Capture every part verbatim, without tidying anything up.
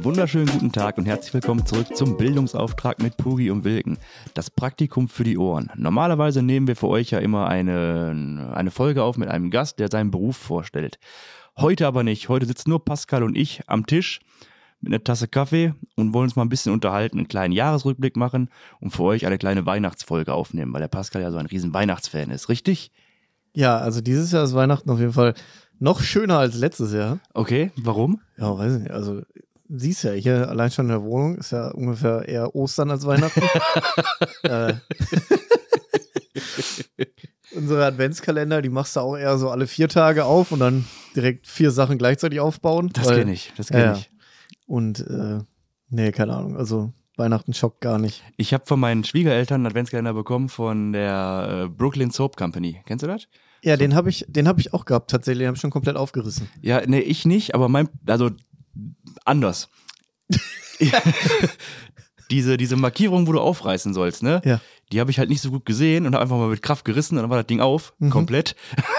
Einen wunderschönen guten Tag und herzlich willkommen zurück zum Bildungsauftrag mit Pugi und Wilken. Das Praktikum für die Ohren. Normalerweise nehmen wir für euch ja immer eine, eine Folge auf mit einem Gast, der seinen Beruf vorstellt. Heute aber nicht. Heute sitzen nur Pascal und ich am Tisch mit einer Tasse Kaffee und wollen uns mal ein bisschen unterhalten, einen kleinen Jahresrückblick machen und für euch eine kleine Weihnachtsfolge aufnehmen, weil der Pascal ja so ein riesen Weihnachtsfan ist, richtig? Ja, also dieses Jahr ist Weihnachten auf jeden Fall noch schöner als letztes Jahr. Okay, warum? Ja, weiß ich nicht. Also siehst ja, hier allein schon in der Wohnung ist ja ungefähr eher Ostern als Weihnachten. äh, unsere Adventskalender, die machst du auch eher so alle vier Tage auf und dann direkt vier Sachen gleichzeitig aufbauen. Das kenne ich, das kenne ja, ich. Und äh, nee, keine Ahnung, also Weihnachten schockt gar nicht. Ich habe von meinen Schwiegereltern einen Adventskalender bekommen von der äh, Brooklyn Soap Company. Kennst du das? Ja, so. den habe ich, den habe ich auch gehabt tatsächlich, den habe ich schon komplett aufgerissen. Ja, nee, ich nicht, aber mein, also anders. diese, diese Markierung, wo du aufreißen sollst, ne? Ja. Die habe ich halt nicht so gut gesehen und habe einfach mal mit Kraft gerissen und dann war das Ding auf, mhm. komplett.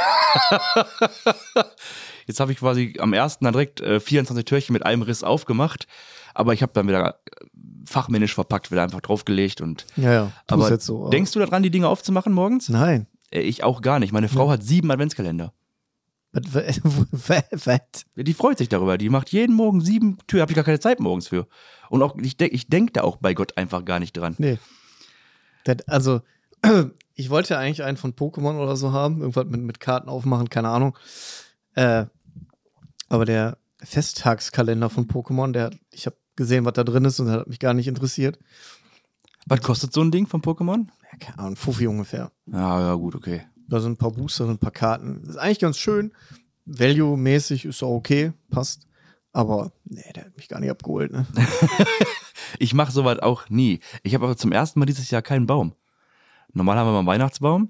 Jetzt habe ich quasi am ersten dann direkt äh, vierundzwanzig Türchen mit einem Riss aufgemacht, aber ich habe dann wieder fachmännisch verpackt, wieder einfach draufgelegt und. Ja, ja. Aber jetzt so, denkst du daran, die Dinge aufzumachen morgens? Nein. Äh, ich auch gar nicht. Meine Frau ja. hat sieben Adventskalender. Was? Die freut sich darüber. Die macht jeden Morgen sieben Türen. Habe ich gar keine Zeit morgens für. Und auch ich denke ich denk da auch bei Gott einfach gar nicht dran. Nee. Das, also, ich wollte eigentlich einen von Pokémon oder so haben. Irgendwas mit, mit Karten aufmachen, keine Ahnung. Äh, aber der Festtagskalender von Pokémon, der, ich habe gesehen, was da drin ist und das hat mich gar nicht interessiert. Was kostet so ein Ding von Pokémon? Ja, keine Ahnung, Fuffi ungefähr. Ja, ja, gut, okay. Da sind ein paar Booster, ein paar Karten. Das ist eigentlich ganz schön. Value-mäßig ist auch okay, passt. Aber nee, der hat mich gar nicht abgeholt, ne? Ich mache sowas auch nie. Ich habe aber zum ersten Mal dieses Jahr keinen Baum. Normal haben wir mal einen Weihnachtsbaum,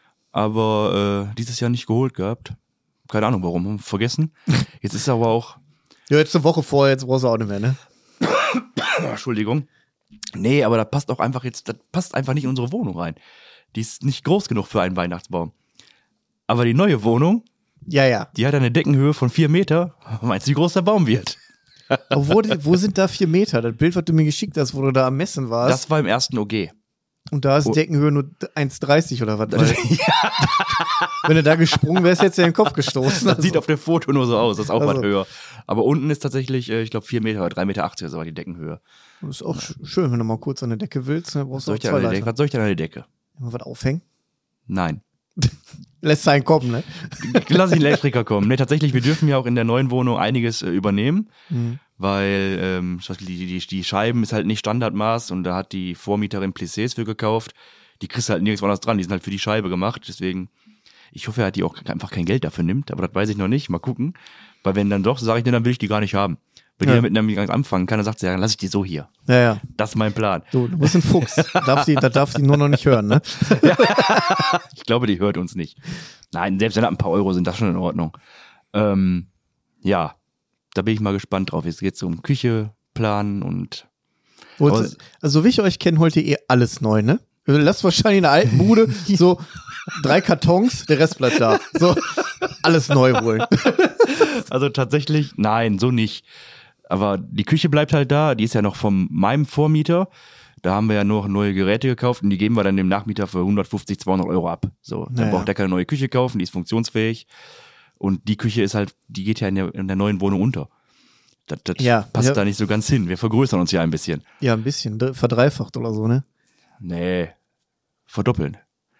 aber äh, dieses Jahr nicht geholt gehabt. Keine Ahnung warum, haben wir vergessen. Jetzt ist aber auch... Ja, jetzt eine Woche vorher, jetzt brauchst du auch nicht mehr, ne? Entschuldigung. Nee, aber das passt auch einfach jetzt, das passt einfach nicht in unsere Wohnung rein. Die ist nicht groß genug für einen Weihnachtsbaum. Aber die neue Wohnung, ja, ja. die hat eine Deckenhöhe von vier Meter. Meinst du, wie groß der Baum wird? Aber wo, wo sind da vier Meter? Das Bild, was du mir geschickt hast, wo du da am Messen warst. Das war im ersten O G. Und da ist oh. Deckenhöhe nur eins dreißig oder was? Ja. Wenn du da gesprungen wärst, hättest du den Kopf gestoßen. Das also. sieht auf dem Foto nur so aus, das ist auch also. was höher. Aber unten ist tatsächlich, ich glaube, vier Meter oder drei Meter achtzig ist aber die Deckenhöhe. Das ist auch schön, wenn du mal kurz an der Decke willst. Dann brauchst du auch zwei Leiter. Was soll ich denn an der Decke? Mal was aufhängen? Nein. Lässt einen kommen, ne? Lass den Elektriker kommen. Ne, tatsächlich, wir dürfen ja auch in der neuen Wohnung einiges äh, übernehmen, mhm. weil ähm, die, die, die Scheiben ist halt nicht Standardmaß und da hat die Vormieterin Plissés für gekauft. Die kriegst du halt nirgends anders dran, die sind halt für die Scheibe gemacht, deswegen, ich hoffe, er hat die auch einfach kein Geld dafür nimmt, aber das weiß ich noch nicht, mal gucken. Weil wenn dann doch, sage ich dir, dann will ich die gar nicht haben. Wenn ja. die damit nämlich anfangen kann, dann sagt sie, ja, dann lass ich die so hier. Ja, ja. Das ist mein Plan. Du, du bist ein Fuchs. darf die, das darf die nur noch nicht hören, ne? Ja. Ich glaube, die hört uns nicht. Nein, selbst wenn das ein paar Euro sind, das schon in Ordnung. Ähm, ja, da bin ich mal gespannt drauf. Jetzt geht es um Küche, Planen und... Also, so wie ich euch kenne, holt ihr eh alles neu, ne? Ihr lasst wahrscheinlich in der alten Bude so drei Kartons, der Rest bleibt da. So, alles neu holen. Also tatsächlich, nein, so nicht. Aber die Küche bleibt halt da, die ist ja noch von meinem Vormieter. Da haben wir ja nur neue Geräte gekauft und die geben wir dann dem Nachmieter für hundertfünfzig, zweihundert Euro ab. So, dann naja. braucht der keine neue Küche kaufen, die ist funktionsfähig. Und die Küche ist halt, die geht ja in der, in der neuen Wohnung unter. Das, das ja, passt ja. da nicht so ganz hin. Wir vergrößern uns ja ein bisschen. Ja, ein bisschen, verdreifacht oder so, ne? Nee, verdoppeln.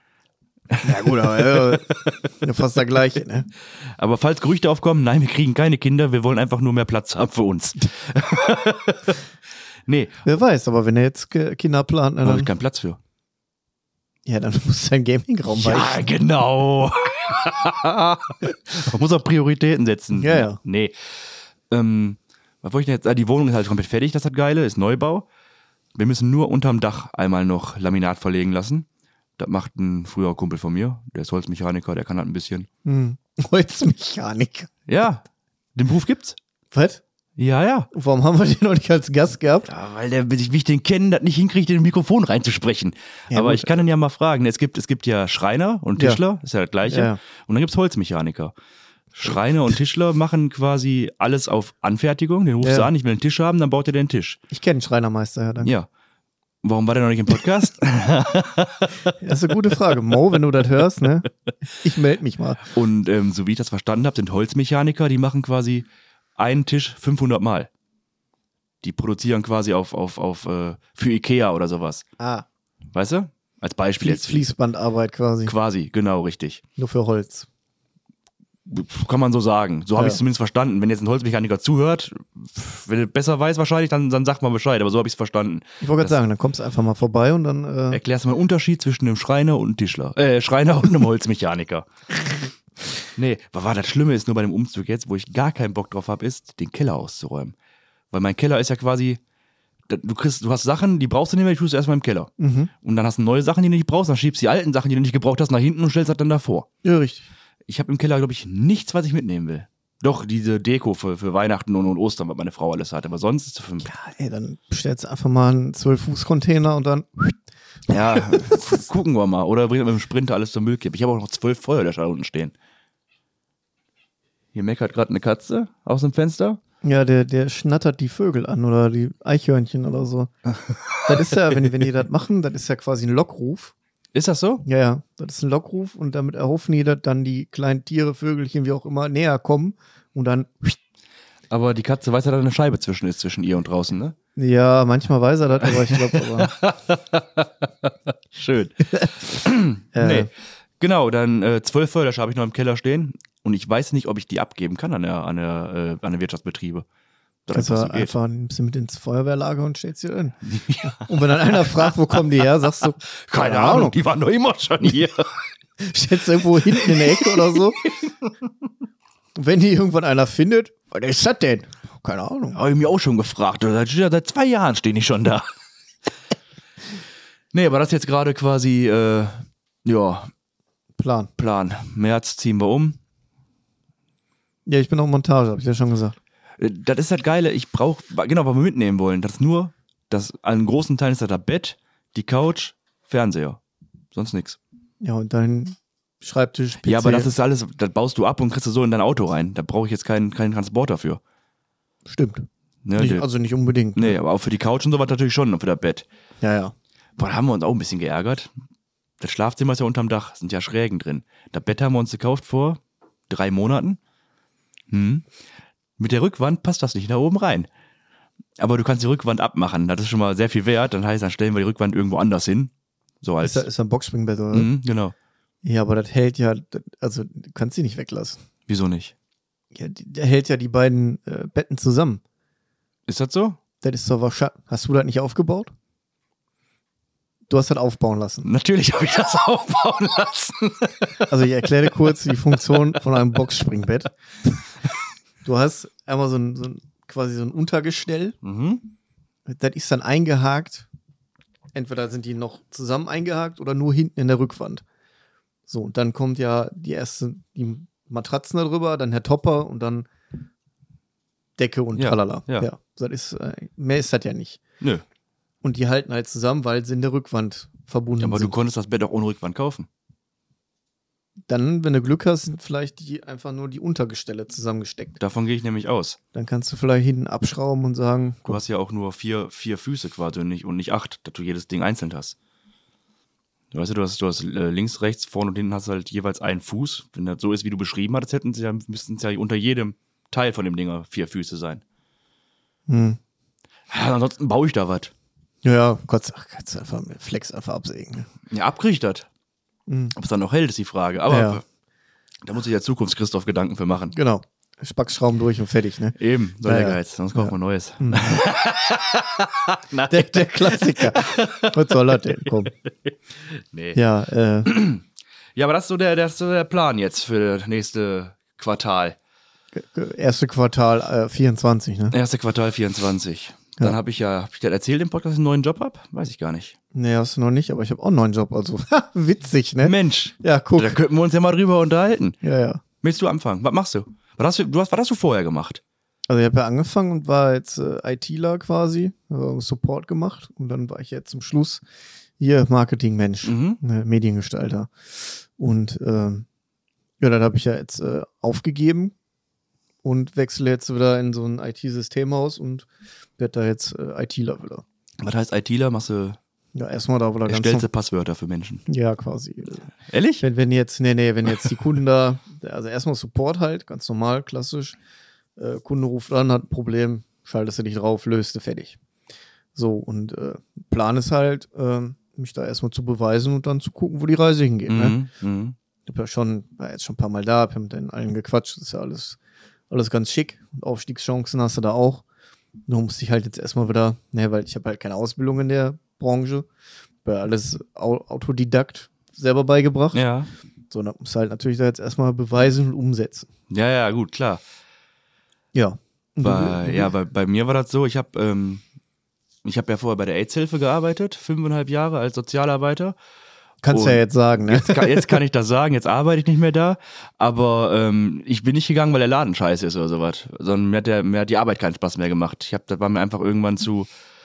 Ja gut, aber ja, fast der gleiche, ne? Aber falls Gerüchte aufkommen, nein, wir kriegen keine Kinder, wir wollen einfach nur mehr Platz haben für uns. Nee. Wer weiß, aber wenn er jetzt Kinder plant, dann... Da habe ich keinen Platz für. Ja, dann muss dein Gaming-Raum ja, weichen. Ja, genau. Man muss auch Prioritäten setzen. Ja, ja. Nee. Ähm, was wollte ich denn jetzt? Ah, die Wohnung ist halt komplett fertig, das hat geile, ist Neubau. Wir müssen nur unterm Dach einmal noch Laminat verlegen lassen. Das macht ein früherer Kumpel von mir, der ist Holzmechaniker, der kann halt ein bisschen. Hm. Holzmechaniker? Ja, den Beruf gibt's. Was? Ja, ja. Warum haben wir den noch nicht als Gast gehabt? Ja, weil der, wie ich den kenne, das nicht hinkriegt, in ein Mikrofon reinzusprechen. Ja, aber gut. Ich kann ihn ja mal fragen. Es gibt, es gibt ja Schreiner und Tischler, ja. Ist ja das Gleiche. Ja. Und dann gibt's Holzmechaniker. Schreiner und Tischler machen quasi alles auf Anfertigung. Den rufst ja. du an, ich will einen Tisch haben, dann baut er den Tisch. Ich kenne den Schreinermeister, ja. Dann. Ja. Warum war der noch nicht im Podcast? Das ist eine gute Frage. Mo, wenn du das hörst, ne? Ich melde mich mal. Und ähm, so wie ich das verstanden habe, sind Holzmechaniker, die machen quasi einen Tisch fünfhundert Mal. Die produzieren quasi auf, auf, auf äh, für Ikea oder sowas. Ah. Weißt du? Als Beispiel Flie- jetzt. Fließbandarbeit quasi. Quasi, genau, richtig. Nur für Holz. Kann man so sagen. So habe Ja. ich es zumindest verstanden. Wenn jetzt ein Holzmechaniker zuhört, wenn er besser weiß wahrscheinlich, dann, dann sagt mal Bescheid. Aber so habe ich es verstanden. Ich wollte gerade Das- sagen, dann kommst du einfach mal vorbei und dann. Äh, Erklärst du mal den Unterschied zwischen einem Schreiner und einem Tischler. Äh, Schreiner und einem Holzmechaniker. Nee, was war das Schlimme ist nur bei dem Umzug jetzt, wo ich gar keinen Bock drauf habe, ist, den Keller auszuräumen. Weil mein Keller ist ja quasi, da- du kriegst, du hast Sachen, die brauchst du nicht mehr, die tust du erstmal im Keller. mhm. Und dann hast du neue Sachen, die du nicht brauchst, dann schiebst du die alten Sachen, die du nicht gebraucht hast, nach hinten und stellst das dann davor. Ja, richtig. Ich habe im Keller, glaube ich, nichts, was ich mitnehmen will. Doch, diese Deko für, für Weihnachten und, und Ostern, was meine Frau alles hat. Aber sonst ist es für mich. Ja, ey, dann bestellst du einfach mal einen zwölf-Fuß-Container und dann. Ja, gucken wir mal. Oder bringt mit dem Sprinter alles zur Müllkippe. Ich habe auch noch zwölf Feuerlöscher da unten stehen. Hier meckert gerade eine Katze aus dem Fenster. Ja, der, der schnattert die Vögel an oder die Eichhörnchen oder so. Das ist ja, wenn, wenn die das machen, das ist ja quasi ein Lockruf. Ist das so? Ja, ja, das ist ein Lockruf und damit erhoffen die, dass dann die kleinen Tiere, Vögelchen, wie auch immer, näher kommen und dann. Aber die Katze weiß ja, dass da eine Scheibe zwischen ist, zwischen ihr und draußen, ne? Ja, manchmal weiß er das, aber ich glaube aber. Schön. Äh, Nee. Genau, dann äh, zwölf Feuerlöscher habe ich noch im Keller stehen. Und ich weiß nicht, ob ich die abgeben kann an der, an der, äh, an der Wirtschaftsbetriebe. Das Also einfach so geht. einfach nimmst du mit ins Feuerwehrlager und stellst sie in. Und wenn dann einer fragt, wo kommen die her, sagst du, Keine Ahnung, die waren doch immer schon hier. stellst du irgendwo hinten in der Ecke oder so. Und wenn die irgendwann einer findet, was ist das denn? Keine Ahnung. Habe ich mich auch schon gefragt. Seit, seit zwei Jahren stehen die schon da. Nee, aber das ist jetzt gerade quasi, äh, ja, Plan. Plan. März ziehen wir um. Ja, ich bin auch Montage, habe ich ja schon gesagt. Äh, Das ist das Geile, ich brauche, genau, was wir mitnehmen wollen, das ist nur, das, an großen Teilen ist das das Bett, die Couch, Fernseher. Sonst nichts. Ja, und dein Schreibtisch, P C. Ja, aber das ist alles, das baust du ab und kriegst du so in dein Auto rein. Da brauche ich jetzt keinen, keinen Transporter für. Stimmt. Ne, Nicht, der- also nicht unbedingt. nee, aber auch für die Couch und sowas natürlich schon und für das Bett. Ja, ja. Boah, da haben wir uns auch ein bisschen geärgert. Das Schlafzimmer ist ja unterm Dach, sind ja Schrägen drin. Das Bett haben wir uns gekauft vor drei Monaten. Hm. Mit der Rückwand passt das nicht da oben rein. Aber du kannst die Rückwand abmachen, das ist schon mal sehr viel wert. Dann heißt, dann stellen wir die Rückwand irgendwo anders hin. So als. Ist da, ist da ein Boxspringbett, oder? Mhm, genau. Ja, aber das hält ja, also du kannst sie nicht weglassen. Wieso nicht? Ja, die- der hält ja die beiden äh, Betten zusammen. Ist das so? Das ist doch wahrscheinlich. Hast du das nicht aufgebaut? Du hast das aufbauen lassen. Natürlich habe ich das aufbauen lassen. Also ich erkläre dir kurz die Funktion von einem Boxspringbett. Du hast einmal so ein, so ein quasi so ein Untergestell. Mhm. Das ist dann eingehakt. Entweder sind die noch zusammen eingehakt oder nur hinten in der Rückwand. So, und dann kommt ja die erste, die Matratzen da drüber, dann der Topper und dann Decke und Ja, tralala. ja. Das ist, äh, mehr ist das ja nicht. Nö. Und die halten halt zusammen, weil sie in der Rückwand verbunden Aber du sind. konntest das Bett auch ohne Rückwand kaufen. Dann, wenn du Glück hast, sind vielleicht die einfach nur die Untergestelle zusammengesteckt. Davon gehe ich nämlich aus. Dann kannst du vielleicht hinten abschrauben und sagen, Du hast ja auch nur vier, vier Füße quasi und nicht, und nicht acht, dass du jedes Ding einzeln hast. Du weißt ja, du hast, du hast äh, links, rechts, vorne und hinten hast halt jeweils einen Fuß. Wenn das so ist, wie du beschrieben hattest, hätten sie ja, müssten es ja unter jedem Teil von dem Ding vier Füße sein. hm. Ja, ansonsten baue ich da was. Ja, ja, Gott, ach, kannst du einfach mit Flex einfach absägen. Ne? Ja, abkrieg ich das. Mhm. Ob es dann noch hält, ist die Frage. Aber Ja, ja. da muss sich ja Zukunfts-Christoph Gedanken für machen. Genau. Spackschrauben durch und fertig, ne? Eben, so Ja, der ja. Geiz. Sonst kaufen wir Neues. Mhm. Nein. Der, der Klassiker. Was soll das denn? Komm. Nee. Ja, äh, Ja, aber das ist so der, das ist so der Plan jetzt für das nächste Quartal. erste Quartal äh, vierundzwanzig, ne? Erste Quartal vierundzwanzig. Dann Ja. habe ich ja, hab ich dir erzählt im Podcast, dass ich einen neuen Job habe? Weiß ich gar nicht. Nee, hast du noch nicht, aber ich habe auch einen neuen Job, also witzig, ne? Mensch, Ja, guck. da könnten wir uns ja mal drüber unterhalten. Ja, ja. Willst du anfangen? Was machst du? Was hast du, du hast, was hast du vorher gemacht? Also ich habe ja angefangen und war jetzt äh, ITler quasi, also Support gemacht und dann war ich jetzt zum Schluss hier Marketingmensch, Mhm. ne, Mediengestalter. Und ähm, Ja, das habe ich ja jetzt äh, aufgegeben und wechsle jetzt wieder in so ein I T-Systemhaus und werde da jetzt äh, ITler wieder. Was heißt ITler? Machst du, Ja, erstmal da wieder ganz erstellst du Passwörter für Menschen? Ja, quasi. Ehrlich? Wenn, wenn jetzt, nee, nee, wenn jetzt die Kunden da, also erstmal Support halt, ganz normal, klassisch. Äh, Kunde ruft an, hat ein Problem, schaltest du dich drauf, löst du, fertig. So, und äh, Plan ist halt, äh, mich da erstmal zu beweisen und dann zu gucken, wo die Reise hingeht. Mhm, Ne? mhm. Ich hab ja schon, war jetzt schon ein paar Mal da, hab ja mit denen allen gequatscht, das ist ja alles, alles ganz schick. Und Aufstiegschancen hast du da auch. Nur musste ich halt jetzt erstmal wieder, ne, weil ich habe halt keine Ausbildung in der Branche, hab ja alles Au- Autodidakt selber beigebracht. Ja. So, dann musst du halt natürlich da jetzt erstmal beweisen und umsetzen. Ja, ja, gut, klar. Ja. Und Bei, du- ja, bei, bei mir war das so, ich habe ähm, ich hab ja vorher bei der AIDS-Hilfe gearbeitet, fünfeinhalb Jahre als Sozialarbeiter. Kannst ja Und jetzt sagen, ne? Jetzt kann, jetzt kann ich das sagen, jetzt arbeite ich nicht mehr da, aber ähm, ich bin nicht gegangen, weil der Laden scheiße ist oder sowas, sondern mir hat, der, mir hat die Arbeit keinen Spaß mehr gemacht. Ich hab, das war mir einfach irgendwann zu,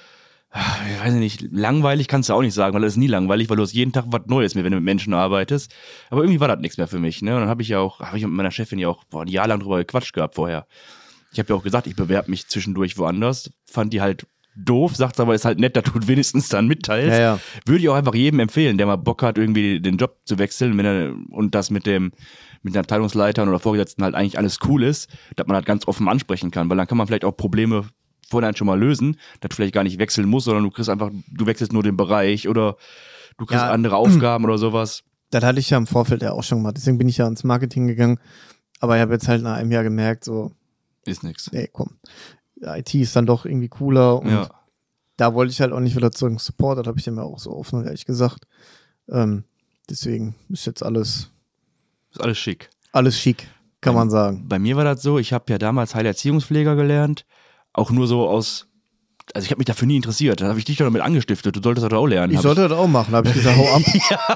ich weiß nicht, langweilig kannst du auch nicht sagen, weil das ist nie langweilig, weil du hast jeden Tag was Neues mehr, wenn du mit Menschen arbeitest. Aber irgendwie war das nichts mehr für mich, ne? Und dann habe ich ja auch, habe ich mit meiner Chefin ja auch boah, ein Jahr lang drüber gequatscht gehabt vorher. Ich habe ja auch gesagt, ich bewerbe mich zwischendurch woanders, fand die halt doof, sagt aber, ist halt nett, dass du wenigstens dann mitteilst. Ja, ja. Würde ich auch einfach jedem empfehlen, der mal Bock hat, irgendwie den Job zu wechseln, wenn er, und das mit dem, mit den Abteilungsleitern oder Vorgesetzten halt eigentlich alles cool ist, dass man halt ganz offen ansprechen kann, weil dann kann man vielleicht auch Probleme vorher schon mal lösen, dass du vielleicht gar nicht wechseln musst, sondern du kriegst einfach, du wechselst nur den Bereich oder du kriegst Ja. andere Aufgaben oder sowas. Das hatte ich ja im Vorfeld ja auch schon gemacht. Deswegen bin ich ja ins Marketing gegangen. Aber ich habe jetzt halt nach einem Jahr gemerkt, so, Ist nix. nee, komm. I T ist dann doch irgendwie cooler. Und Ja. da wollte ich halt auch nicht wieder zurück zum Support. Das habe ich dem ja auch so offen und ehrlich gesagt. Ähm, deswegen ist jetzt alles, Ist alles schick. alles schick, kann man sagen. Bei mir war das so, ich habe ja damals Heilerziehungspfleger gelernt, auch nur so aus, also ich habe mich dafür nie interessiert, da habe ich dich doch damit angestiftet, du solltest das auch lernen. Ich Hab sollte das auch machen, habe ich gesagt, hau ab.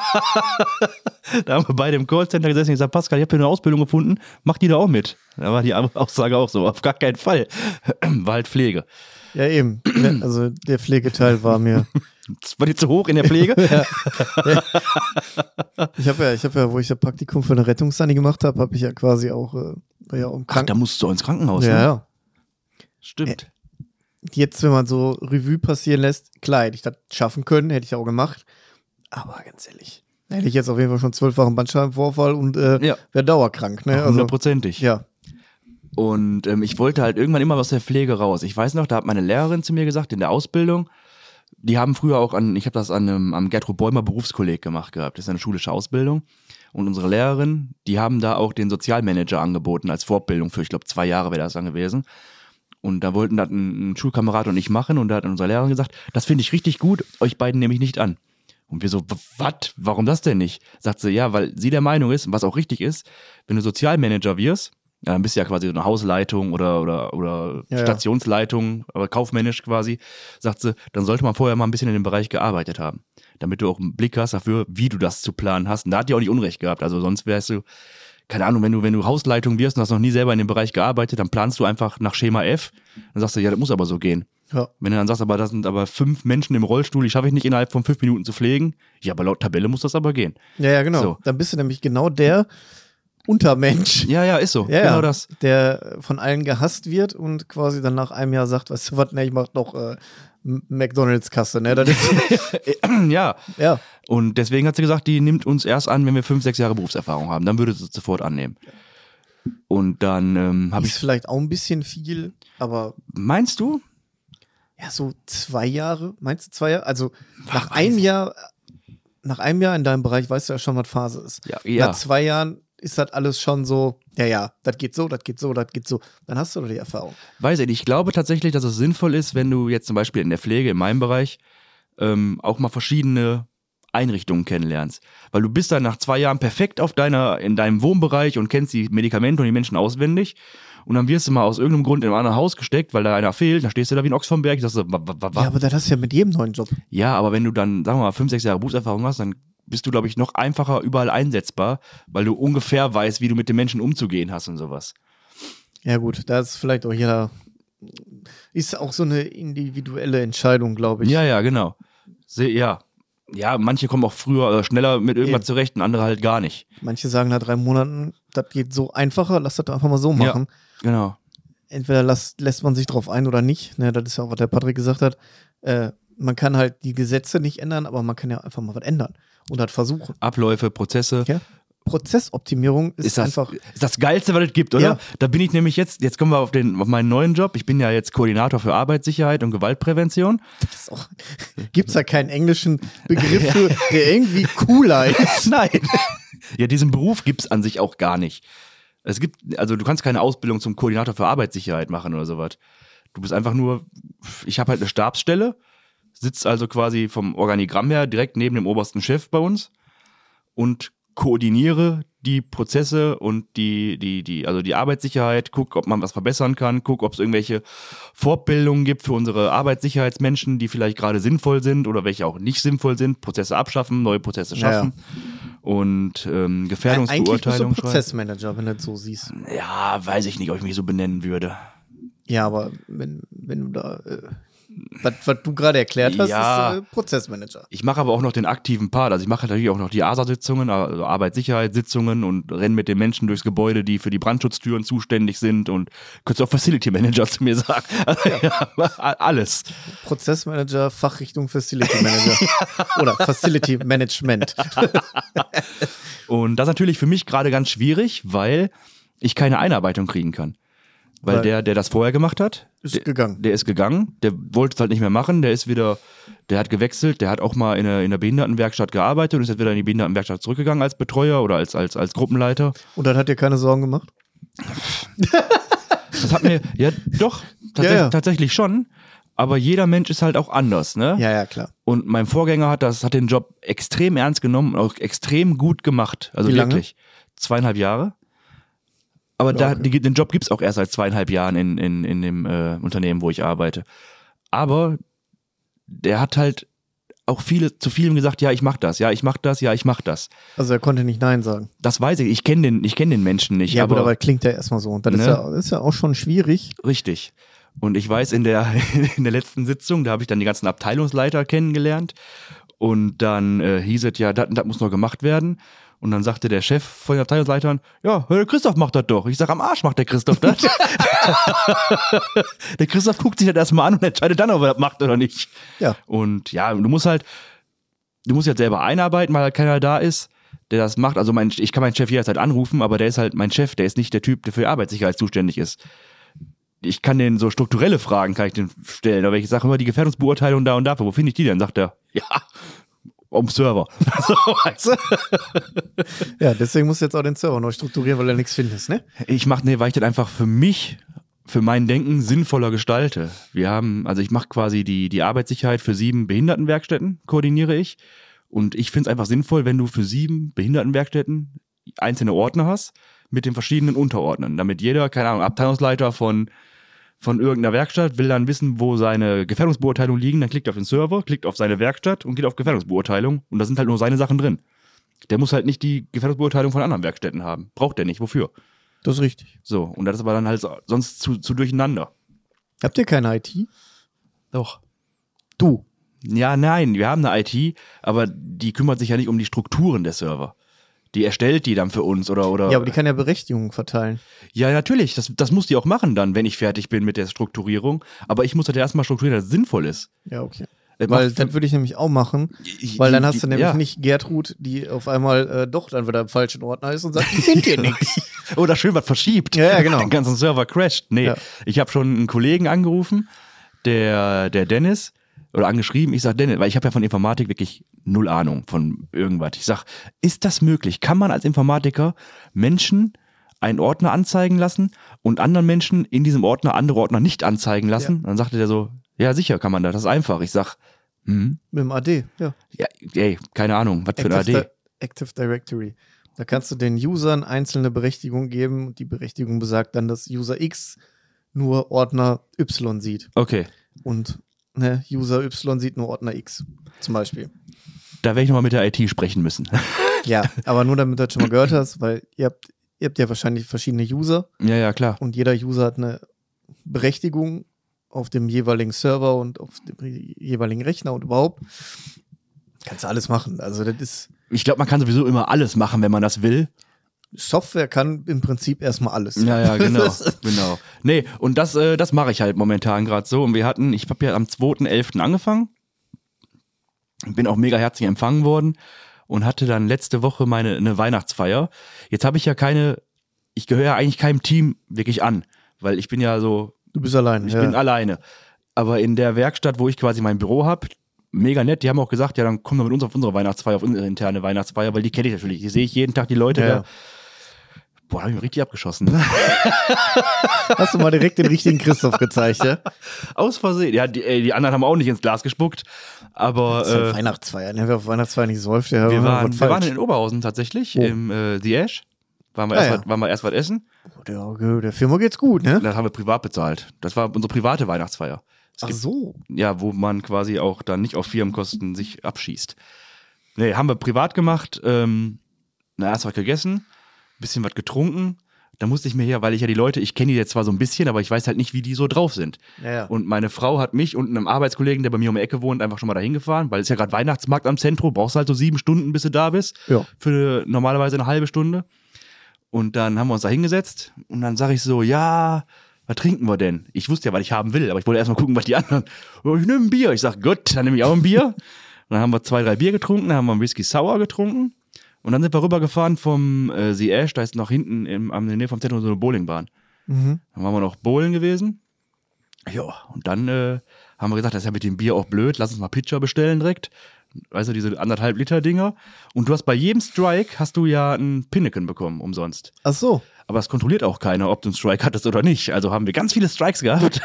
Da haben wir beide im Callcenter gesessen und gesagt, Pascal, ich habe hier eine Ausbildung gefunden, mach die da auch mit. Da war die Aussage auch so, auf gar keinen Fall. War halt Pflege. Ja, eben. Ja, also der Pflegeteil war mir. Das war dir zu hoch in der Pflege? Ja. Ja. Ich habe ja, ich habe ja, wo ich das Praktikum für eine Rettungssani gemacht habe, habe ich ja quasi auch, äh, war ja auch im Ach, da Krankenhaus. musst du auch ins Krankenhaus, Ja, ne? ja. Stimmt. Jetzt, wenn man so Revue passieren lässt, klar, hätte ich das schaffen können, hätte ich auch gemacht. Aber ganz ehrlich, da hätte ich jetzt auf jeden Fall schon zwölffachen Bandscheibenvorfall und äh, Ja. wäre dauerkrank. Ne? Also, Hundertprozentig. ja. Und ähm, ich wollte halt irgendwann immer aus der Pflege raus. Ich weiß noch, da hat meine Lehrerin zu mir gesagt, in der Ausbildung, die haben früher auch an, ich habe das an einem, am Gertrud Bäumer Berufskolleg gemacht gehabt. Das ist eine schulische Ausbildung. Und unsere Lehrerin, die haben da auch den Sozialmanager angeboten als Fortbildung für, ich glaube, zwei Jahre wäre das dann gewesen. Und da wollten das ein, ein Schulkamerad und ich machen. Und da hat unsere Lehrerin gesagt, das finde ich richtig gut, euch beiden nehme ich nicht an. Und wir so, was? Warum das denn nicht? Sagt sie, ja, weil sie der Meinung ist, was auch richtig ist, wenn du Sozialmanager wirst, ja, dann bist du ja quasi so eine Hausleitung oder, oder, oder Ja, ja. Stationsleitung, aber kaufmännisch quasi, sagt sie, dann sollte man vorher mal ein bisschen in dem Bereich gearbeitet haben, damit du auch einen Blick hast dafür, wie du das zu planen hast. Und da hat die auch nicht Unrecht gehabt. Also sonst wärst du, keine Ahnung, wenn du, wenn du Hausleitung wirst und hast noch nie selber in dem Bereich gearbeitet, dann planst du einfach nach Schema F. Dann sagst du, ja, das muss aber so gehen. Ja. Wenn du dann sagst, aber das sind aber fünf Menschen im Rollstuhl, die schaffe ich nicht innerhalb von fünf Minuten zu pflegen. Ja, aber laut Tabelle muss das aber gehen. Ja, ja, genau. So. Dann bist du nämlich genau der Untermensch, Ja, ja, ist so. ja, genau ja, das. der von allen gehasst wird und quasi dann nach einem Jahr sagt, weißt du was, ne, ich mach doch äh, M- McDonalds-Kasse, ne? Das ist, Ja. ja. Und deswegen hat sie gesagt, die nimmt uns erst an, wenn wir fünf, sechs Jahre Berufserfahrung haben. Dann würde sie es sofort annehmen. Und dann ähm, habe Ist ich. vielleicht auch ein bisschen viel, aber Meinst du? ja, so zwei Jahre, meinst du zwei Jahre? Also nach weiß einem ich. Jahr, nach einem Jahr in deinem Bereich weißt du ja schon, was Phase ist. Ja, ja. Nach zwei Jahren ist das alles schon so, ja, ja, das geht so, das geht so, das geht so. Dann hast du doch die Erfahrung. Weiß ich nicht. Ich glaube tatsächlich, dass es sinnvoll ist, wenn du jetzt zum Beispiel in der Pflege, in meinem Bereich, ähm, auch mal verschiedene Einrichtungen kennenlernst. Weil du bist dann nach zwei Jahren perfekt auf deiner, in deinem Wohnbereich und kennst die Medikamente und die Menschen auswendig. Und dann wirst du mal aus irgendeinem Grund in ein anderes Haus gesteckt, weil da einer fehlt. Dann stehst du da wie ein Ochs vom Berg. Sagst du, wa, wa, wa, wa. Ja, aber das hast du ja mit jedem neuen Job. Ja, aber wenn du dann, sagen wir mal, fünf, sechs Jahre Berufserfahrung hast, dann bist du, glaube ich, noch einfacher überall einsetzbar, weil du ungefähr weißt, wie du mit den Menschen umzugehen hast und sowas. Ja, gut, da ist vielleicht auch jeder, ist auch so eine individuelle Entscheidung, glaube ich. Ja, ja, genau. Se ja. Ja, manche kommen auch früher oder schneller mit irgendwas Eben. zurecht und andere halt gar nicht. Manche sagen nach drei Monaten, das geht so einfacher, lass das doch einfach mal so machen. Ja, genau. Entweder las, lässt man sich drauf ein oder nicht. Ne, das ist ja auch, was der Patrick gesagt hat. Äh, man kann halt die Gesetze nicht ändern, aber man kann ja einfach mal was ändern und halt versuchen. Abläufe, Prozesse. Ja? Prozessoptimierung ist, Ist das, einfach. ist das Geilste, was es gibt, oder? Ja. Da bin ich nämlich jetzt, jetzt kommen wir auf, den, auf meinen neuen Job. Ich bin ja jetzt Koordinator für Arbeitssicherheit und Gewaltprävention. Gibt es da keinen englischen Begriff für, der irgendwie cooler ist? Nein. Ja, diesen Beruf gibt es an sich auch gar nicht. Es gibt, also du kannst keine Ausbildung zum Koordinator für Arbeitssicherheit machen oder sowas. Du bist einfach nur, ich habe halt eine Stabsstelle, sitzt also quasi vom Organigramm her direkt neben dem obersten Chef bei uns und koordiniere die Prozesse und die, die, die, also die Arbeitssicherheit, guck, ob man was verbessern kann, guck, ob es irgendwelche Fortbildungen gibt für unsere Arbeitssicherheitsmenschen, die vielleicht gerade sinnvoll sind oder welche auch nicht sinnvoll sind, Prozesse abschaffen, neue Prozesse schaffen. Ja, ja. Und ähm, Gefährdungsbeurteilung. Eigentlich bist du Prozessmanager, wenn du das so siehst. Ja, weiß ich nicht, ob ich mich so benennen würde. Ja, aber wenn, wenn du da, äh, was, was du gerade erklärt hast, ja, ist äh, Prozessmanager. Ich mache aber auch noch den aktiven Part. Also ich mache natürlich auch noch die A S A-Sitzungen, also Arbeitssicherheitssitzungen und renne mit den Menschen durchs Gebäude, die für die Brandschutztüren zuständig sind und könntest auch Facility Manager zu mir sagen. Also, ja. Ja, alles. Prozessmanager, Fachrichtung Facility Manager. Oder Facility Management. Und das ist natürlich für mich gerade ganz schwierig, weil ich keine Einarbeitung kriegen kann. Weil, weil der, der das vorher gemacht hat, ist der, gegangen. Der ist gegangen, der wollte es halt nicht mehr machen, der ist wieder, der hat gewechselt, der hat auch mal in der, in der Behindertenwerkstatt gearbeitet und ist jetzt wieder in die Behindertenwerkstatt zurückgegangen als Betreuer oder als, als, als Gruppenleiter. Und dann hat dir keine Sorgen gemacht? Das hat mir, ja doch, tats- ja, ja. tatsächlich schon, aber jeder Mensch ist halt auch anders, ne? Ja, ja, klar. Und mein Vorgänger hat das, hat den Job extrem ernst genommen und auch extrem gut gemacht, also Wie lange? wirklich. Zweieinhalb Jahre. Aber da, okay. die, den Job gibt's auch erst seit zweieinhalb Jahren in, in, in dem äh, Unternehmen, wo ich arbeite. Aber der hat halt auch viele, zu vielem gesagt, ja, ich mach das, ja, ich mach das, ja, ich mach das. Also er konnte nicht Nein sagen. Das weiß ich, ich kenne den, ich kenn den Menschen nicht. Ja, aber, aber dabei klingt der erstmal so. Und das ne? ist, ja, ist ja auch schon schwierig. Richtig. Und ich weiß, in der, in der letzten Sitzung, da habe ich dann die ganzen Abteilungsleiter kennengelernt. Und dann äh, hieß es ja, das, das muss noch gemacht werden. Und dann sagte der Chef von den Abteilungsleitern, ja, der Christoph macht das doch. Ich sag, am Arsch macht der Christoph das. Der Christoph guckt sich das erstmal an und entscheidet dann, ob er das macht oder nicht. Ja. Und ja, du musst halt, du musst halt selber einarbeiten, weil halt keiner da ist, der das macht. Also mein, ich kann meinen Chef jederzeit anrufen, aber der ist halt mein Chef, der ist nicht der Typ, der für die Arbeitssicherheit zuständig ist. Ich kann den so strukturelle Fragen kann ich den stellen, aber ich sage immer die Gefährdungsbeurteilung da und dafür, wo finde ich die denn? Sagt er, ja, am Server. So, weißt du? Ja, deswegen musst du jetzt auch den Server neu strukturieren, weil du nichts findest, ne? Ich mache, nee, weil ich das einfach für mich, für mein Denken sinnvoller gestalte. Wir haben, also ich mache quasi die, die Arbeitssicherheit für sieben Behindertenwerkstätten, koordiniere ich. Und ich finde es einfach sinnvoll, wenn du für sieben Behindertenwerkstätten einzelne Ordner hast mit den verschiedenen Unterordnern, damit jeder, keine Ahnung, Abteilungsleiter von von irgendeiner Werkstatt, will dann wissen, wo seine Gefährdungsbeurteilungen liegen, dann klickt er auf den Server, klickt auf seine Werkstatt und geht auf Gefährdungsbeurteilung und da sind halt nur seine Sachen drin. Der muss halt nicht die Gefährdungsbeurteilung von anderen Werkstätten haben. Braucht der nicht. Wofür? Das ist richtig. So, und das ist aber dann halt sonst zu, zu durcheinander. Habt ihr keine I T? Doch. Du? Ja, nein, wir haben eine I T, aber die kümmert sich ja nicht um die Strukturen der Server. Die erstellt die dann für uns oder oder. Ja, aber die kann ja Berechtigungen verteilen. Ja, natürlich. Das, das muss die auch machen dann, wenn ich fertig bin mit der Strukturierung. Aber ich muss das erstmal strukturieren, dass es sinnvoll ist. Ja, okay. Das Weil macht- das würde ich nämlich auch machen, Ich- weil dann die- hast du die- nämlich ja. nicht Gertrud, die auf einmal äh, doch dann wieder im falschen Ordner ist und sagt, ich finde hier nichts. Oder schön was verschiebt. Ja, ja, genau. Den ganzen Server crasht. Nee, Ja. ich habe schon einen Kollegen angerufen, der, der Dennis, oder angeschrieben. Ich sag Dennis, weil ich habe ja von Informatik wirklich null Ahnung von irgendwas. Ich sag, ist das möglich? Kann man als Informatiker Menschen einen Ordner anzeigen lassen und anderen Menschen in diesem Ordner andere Ordner nicht anzeigen lassen? Ja. Dann sagte der so, ja sicher kann man das, das ist einfach. Ich sag, hm, Mit dem A D, ja. ja, ey, keine Ahnung, was für ein A D. Active, Di- Active Directory. Da kannst du den Usern einzelne Berechtigungen geben und die Berechtigung besagt dann, dass User X nur Ordner Y sieht. Okay, Und ne, User Y sieht nur Ordner X, zum Beispiel. da werde ich nochmal mit der I T sprechen müssen. Ja, aber nur damit du das schon mal gehört hast, weil ihr habt, ihr habt ja wahrscheinlich verschiedene User Ja, ja, klar. und jeder User hat eine Berechtigung auf dem jeweiligen Server und auf dem jeweiligen Rechner und überhaupt. Kannst du alles machen. Also das ist, Ich glaube, man kann sowieso immer alles machen, wenn man das will. Software kann im Prinzip erstmal alles. Ja, ja, genau, genau. Nee, und das, äh, das mache ich halt momentan gerade so. Und wir hatten, ich habe ja am zweiten elften angefangen, bin auch mega herzlich empfangen worden und hatte dann letzte Woche meine eine Weihnachtsfeier. Jetzt habe ich ja keine, ich gehöre ja eigentlich keinem Team wirklich an, weil ich bin ja so, Du bist alleine. ich ja. bin alleine. Aber in der Werkstatt, wo ich quasi mein Büro habe, mega nett, die haben auch gesagt, ja, dann komm doch mit uns auf unsere Weihnachtsfeier, auf unsere interne Weihnachtsfeier, weil die kenne ich natürlich, die sehe ich jeden Tag, die Leute Ja. da. Boah, hab ich mich richtig abgeschossen. Hast du mal direkt den richtigen Christoph gezeigt, ja? Aus Versehen. Ja, die, ey, die anderen haben auch nicht ins Glas gespuckt, aber Das ist ja äh, Weihnachtsfeier, ne? Wer auf Weihnachtsfeier nicht säuft, der wir, hat waren, was wir waren falsch. in Oberhausen tatsächlich, Oh. im äh, The Ash. Waren wir, Ah, erst ja. was, waren wir erst was essen. Oh, der, der Firma geht's gut, ne? Das haben wir privat bezahlt. Das war unsere private Weihnachtsfeier. Es Ach gibt, so. ja, wo man quasi auch dann nicht auf Firmenkosten sich abschießt. Nee, haben wir privat gemacht. Ähm, na, erst was gegessen, bisschen was getrunken. Da musste ich mir hier, weil ich ja die Leute, ich kenne die jetzt zwar so ein bisschen, aber ich weiß halt nicht, wie die so drauf sind. Ja, ja. Und meine Frau hat mich und einem Arbeitskollegen, der bei mir um die Ecke wohnt, einfach schon mal dahin gefahren, weil es ist ja gerade Weihnachtsmarkt am Zentrum, brauchst halt so sieben Stunden, bis du da bist. Ja. Für normalerweise eine halbe Stunde. Und dann haben wir uns da hingesetzt und dann sage ich so, ja, was trinken wir denn? Ich wusste ja, was ich haben will, aber ich wollte erst mal gucken, was die anderen. Oh, ich nehme ein Bier. Ich sag, gut, dann nehme ich auch ein Bier. Und dann haben wir zwei, drei Bier getrunken, dann haben wir einen Whisky Sour getrunken. Und dann sind wir rübergefahren vom äh, The Ash, da ist noch hinten im, am Nähe vom Zentrum so eine Bowlingbahn. Mhm. Dann waren wir noch bowlen gewesen. Ja, und dann äh, haben wir gesagt, das ist ja mit dem Bier auch blöd, lass uns mal Pitcher bestellen direkt. Weißt du, diese anderthalb Liter Dinger. Und du hast bei jedem Strike, hast du ja einen Pinneken bekommen, umsonst. Ach so. Aber es kontrolliert auch keiner, ob du einen Strike hattest oder nicht. Also haben wir ganz viele Strikes gehabt.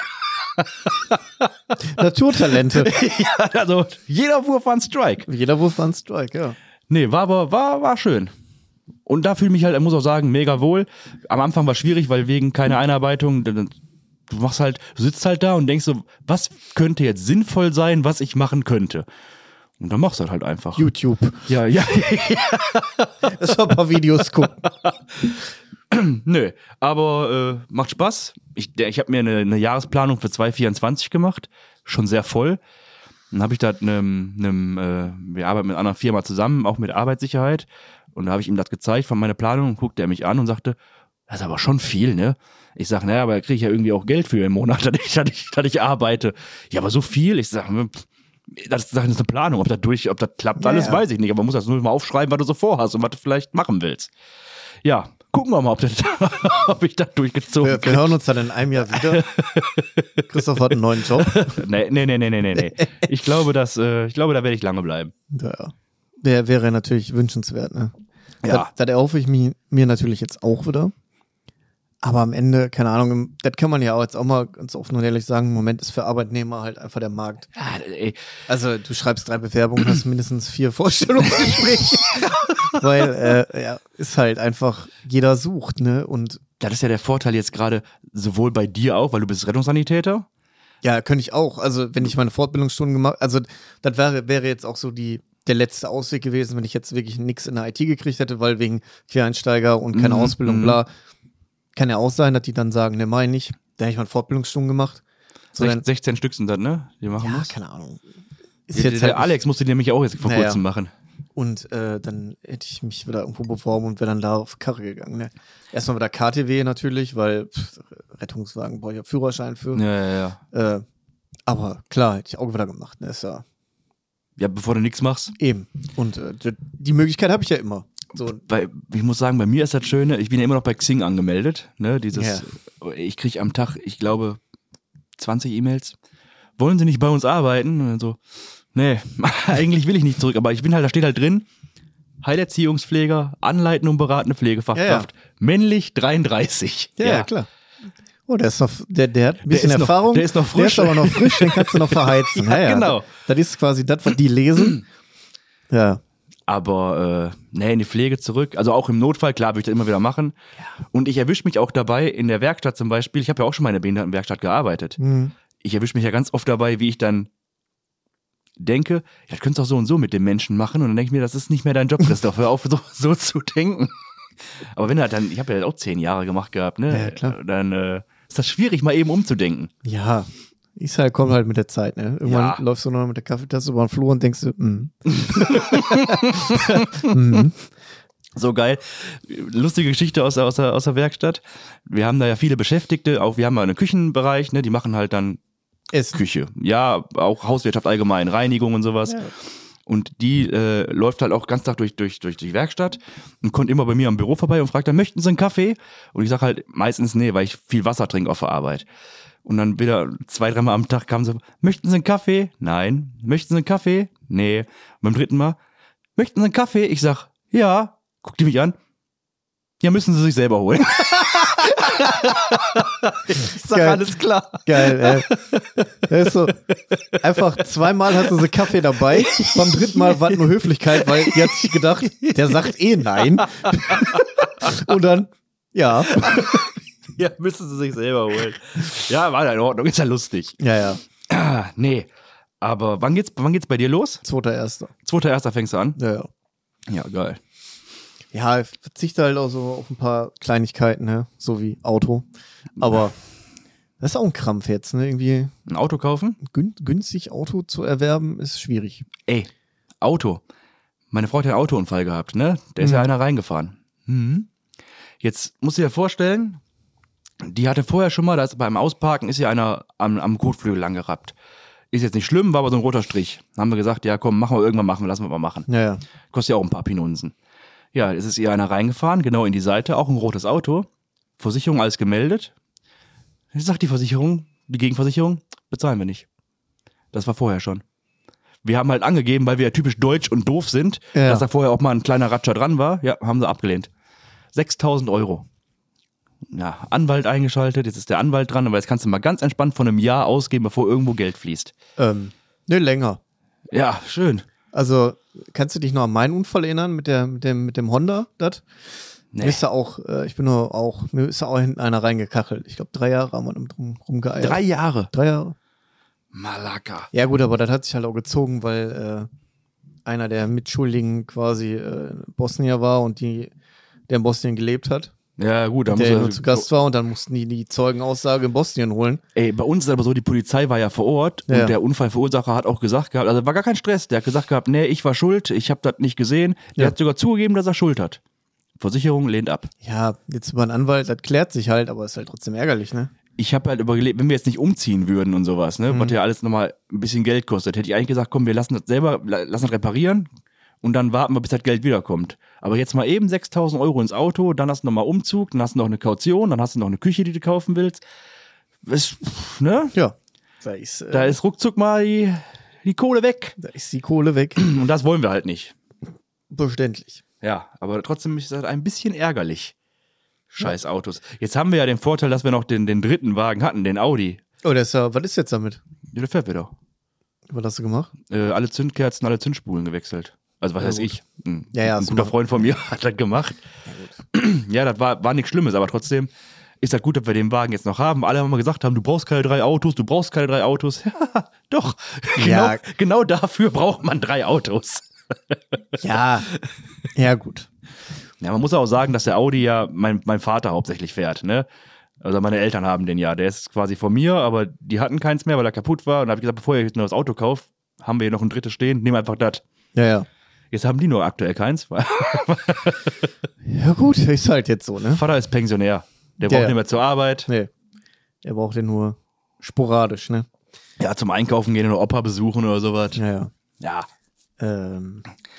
Naturtalente. Ja, also jeder Wurf war ein Strike. Jeder Wurf war ein Strike, ja. Nee, war aber, war, war schön. Und da fühle ich mich halt, ich muss auch sagen, mega wohl. Am Anfang war es schwierig, weil wegen keiner Einarbeitung, du machst halt, du sitzt halt da und denkst so, was könnte jetzt sinnvoll sein, was ich machen könnte? Und dann machst du das halt einfach. YouTube. Ja, ja. Lass mal ein paar Videos gucken. Nö, aber äh, macht Spaß. Ich, der- ich habe mir eine, eine Jahresplanung für zwanzig vierundzwanzig gemacht, schon sehr voll. Dann habe ich da einem, einem äh, wir arbeiten mit einer anderen Firma zusammen, auch mit Arbeitssicherheit. Und da habe ich ihm das gezeigt von meiner Planung und guckte er mich an und sagte, das ist aber schon viel, ne? Ich sage, naja, aber da kriege ich ja irgendwie auch Geld für im Monat, dass ich, dass ich, dass ich arbeite. Ja, aber so viel? Ich sage, das ist eine Planung, ob das durch, ob das klappt, Ja, alles ja. weiß ich nicht. Aber man muss das nur mal aufschreiben, was du so vorhast und was du vielleicht machen willst. Ja, gucken wir mal, ob, das, ob ich das durchgezogen Wir, wir hören uns dann in einem Jahr wieder. Christoph hat einen neuen Job. Nee, nee, nee, nee, nee, nee. Ich glaube, dass, äh, ich glaube, da werde ich lange bleiben. Ja. Wär, wäre natürlich wünschenswert, ne? Ja. Das, das erhoffe ich mir, mir natürlich jetzt auch wieder. Aber am Ende, keine Ahnung, das kann man ja auch jetzt auch mal ganz offen und ehrlich sagen, im Moment ist für Arbeitnehmer halt einfach der Markt. Ja, ey, Also du schreibst drei Bewerbungen, hast mindestens vier Vorstellungsgespräche. Weil, äh, ja, ist halt einfach, jeder sucht, ne? Und das ist ja der Vorteil jetzt gerade sowohl bei dir auch, weil du bist Rettungssanitäter. ja, könnte ich auch. Also wenn ich meine Fortbildungsstunden gemacht, also das wäre, wäre jetzt auch so die, der letzte Ausweg gewesen, wenn ich jetzt wirklich nichts in der I T gekriegt hätte, weil wegen Quereinsteiger und keine Mhm, Ausbildung, mhm. bla. Kann ja auch sein, dass die dann sagen, ne, mach ich nicht. Da hätte ich meine Fortbildungsstunden gemacht. So, dann, sechzehn Stück sind das, ne? Die machen ja, musst. keine Ahnung. Ist Der, jetzt der halt Alex musste nämlich auch jetzt vor Naja. kurzem machen. Und äh, dann hätte ich mich wieder irgendwo beworben und wäre dann da auf Karre gegangen. Ne? Erstmal wieder K T W natürlich, weil pff, Rettungswagen brauche ich ja Führerschein für. Ja, ja, ja. Äh, aber klar, hätte ich auch wieder gemacht. Ne? Ist ja Ja, bevor du nichts machst. eben. Und äh, d- die Möglichkeit habe ich ja immer. So, Bei, ich muss sagen, bei mir ist das Schöne, ich bin ja immer noch bei Xing angemeldet. Ne? Dieses, Ja. Ich kriege am Tag, ich glaube, zwanzig E-Mails. Wollen Sie nicht bei uns arbeiten? Und dann so, nee, eigentlich will ich nicht zurück, aber ich bin halt, da steht halt drin, Heilerziehungspfleger, anleitende und beratende Pflegefachkraft, männlich dreiunddreißig. ja, ja, klar. Oh, der ist noch, der, der hat ein bisschen ist noch- Erfahrung. der ist noch Der frisch. ist aber noch frisch, den kannst du noch verheizen. Ja, genau. Das, das ist quasi das, was die lesen. Ja. Aber äh, nee, in die Pflege zurück. Also auch im Notfall, klar, würde ich das immer wieder machen. Und ich erwische mich auch dabei in der Werkstatt zum Beispiel. Ich habe ja auch schon mal in der Behindertenwerkstatt gearbeitet. Mhm. Ich erwische mich ja ganz oft dabei, wie ich dann denke, ja, das könntest du auch so und so mit dem Menschen machen. Und dann denke ich mir, das ist nicht mehr dein Job, Christoph. Hör auf, so, so zu denken. Aber wenn er dann, ich habe ja auch zehn Jahre gemacht gehabt, ne? Ja, klar. Dann äh, ist das schwierig, mal eben umzudenken. Ja, ist halt, kommt halt mit der Zeit, ne? Irgendwann Ja. läufst du noch mit der Kaffeetasse über den Flur und denkst du, mm. mm. So geil. Lustige Geschichte aus, aus, der, aus der Werkstatt. Wir haben da ja viele Beschäftigte, auch wir haben ja einen Küchenbereich, ne, die machen halt dann Essen. Küche. Ja, auch Hauswirtschaft allgemein, Reinigung und sowas. Ja. Und die äh, läuft halt auch ganz Tag durch, durch, durch die Werkstatt und kommt immer bei mir am Büro vorbei und fragt dann, möchten Sie einen Kaffee? Und ich sage halt meistens nee, weil ich viel Wasser trinke auf der Arbeit. Und dann wieder zwei, dreimal am Tag kam so, möchten Sie einen Kaffee? Nein. Möchten Sie einen Kaffee? Nee. Und beim dritten Mal, möchten Sie einen Kaffee? Ich sag, ja. Guckt die mich an. Ja, müssen Sie sich selber holen. Ich sag, Geil. alles klar. Geil, ey. Das ist so, einfach zweimal hatte sie Kaffee dabei, beim dritten Mal war es nur Höflichkeit, weil die hat sich gedacht, der sagt eh nein. Und dann, ja. Ja, müssen Sie sich selber holen. Ja, war ja in Ordnung, ist ja lustig. Ja, ja. Ah, nee. Aber wann geht's, wann geht's bei dir los? Zweiter Erster. Zweiter Erster fängst du an? Ja, ja. Ja, geil. Ja, ich verzichte halt auch so auf ein paar Kleinigkeiten, ne? So wie Auto. Aber das ist auch ein Krampf jetzt, ne? Irgendwie Ein Auto kaufen? gün günstig Auto zu erwerben, ist schwierig. Ey, Auto. Meine Frau hat ja einen Autounfall gehabt, ne? Da ist Mhm. ja einer reingefahren. Mhm. Jetzt musst du dir vorstellen, die hatte vorher schon mal, da ist beim Ausparken ist ja einer am, am Kotflügel lang gerappt. Ist jetzt nicht schlimm, war aber so ein roter Strich. Dann haben wir gesagt, ja komm, machen wir irgendwann machen, lassen wir mal machen. Ja, ja. Kostet ja auch ein paar Pinunsen. Ja, es ist ihr einer reingefahren, genau in die Seite, auch ein rotes Auto. Versicherung, alles gemeldet. Jetzt sagt die Versicherung, die Gegenversicherung, bezahlen wir nicht. Das war vorher schon. Wir haben halt angegeben, weil wir ja typisch deutsch und doof sind, Ja. dass da vorher auch mal ein kleiner Ratscher dran war. Ja, haben sie abgelehnt. sechstausend Euro. Ja, Anwalt eingeschaltet, jetzt ist der Anwalt dran, aber jetzt kannst du mal ganz entspannt von einem Jahr ausgeben, bevor irgendwo Geld fließt. Ähm, ne, länger. Ja, schön. Also, kannst du dich noch an meinen Unfall erinnern mit, der, mit, dem, mit dem Honda? Das? Nee. Mir ist da auch, äh, ich bin nur auch, mir ist da auch hinten einer reingekachelt. Ich glaube, drei Jahre haben wir damit rum, rumgeeiert. Drei Jahre. Drei Jahre? Malaka. Ja, gut, aber das hat sich halt auch gezogen, weil äh, einer der Mitschuldigen quasi äh, Bosnier war und die, der in Bosnien gelebt hat. Ja, gut, da muss Der er nur zu Gast war und dann mussten die die Zeugenaussage in Bosnien holen. Ey, bei uns ist aber so, die Polizei war ja vor Ort Ja. und der Unfallverursacher hat auch gesagt gehabt, also war gar kein Stress, der hat gesagt gehabt, nee, ich war schuld, ich habe das nicht gesehen. Der Ja. hat sogar zugegeben, dass er Schuld hat. Versicherung lehnt ab. Ja, jetzt über einen Anwalt, das klärt sich halt, aber ist halt trotzdem ärgerlich, ne? Ich habe halt überlegt, wenn wir jetzt nicht umziehen würden und sowas, ne, Mhm. was ja alles nochmal ein bisschen Geld kostet, hätte ich eigentlich gesagt, komm, wir lassen das selber, la- lassen das reparieren und dann warten wir, bis das Geld wiederkommt. Aber jetzt mal eben sechstausend Euro ins Auto, dann hast du nochmal Umzug, dann hast du noch eine Kaution, dann hast du noch eine Küche, die du kaufen willst. Das, ne? Ja. Da ist, äh, Da ist ruckzuck mal die, die Kohle weg. da ist die Kohle weg. Und das wollen wir halt nicht. Verständlich. Ja, aber trotzdem ist das ein bisschen ärgerlich. Scheiß Autos. Jetzt haben wir ja den Vorteil, dass wir noch den, den dritten Wagen hatten, den Audi. Oh, das ist ja, was ist jetzt damit? Ja, der fährt wieder. Was hast du gemacht? Äh, alle Zündkerzen, alle Zündspulen gewechselt. Also was Ja, heißt gut. ich? Ein, Ja, ja, ein so guter machen- Freund von mir hat das gemacht. Ja, das war, war nichts Schlimmes, aber trotzdem ist das gut, dass wir den Wagen jetzt noch haben. Alle haben mal gesagt haben, du brauchst keine drei Autos, du brauchst keine drei Autos. Ja, doch. Ja. Genau, genau dafür braucht man drei Autos. Ja. Ja, gut. Ja, man muss auch sagen, dass der Audi ja mein, mein Vater hauptsächlich fährt, ne? Also meine Eltern haben den ja. Der ist quasi von mir, aber die hatten keins mehr, weil er kaputt war. Und da habe ich gesagt, bevor ihr jetzt nur das Auto kauft, haben wir hier noch ein drittes stehen, nehmen einfach das. Ja, ja. Jetzt haben die nur aktuell keins, weil Ja, gut, ist halt jetzt so, ne? Vater ist Pensionär. Der Ja, braucht ja. nicht mehr zur Arbeit. Nee. Er braucht den nur sporadisch, ne? Ja, zum Einkaufen gehen oder Opa besuchen oder sowas. Ja, ja. Ja. Ähm.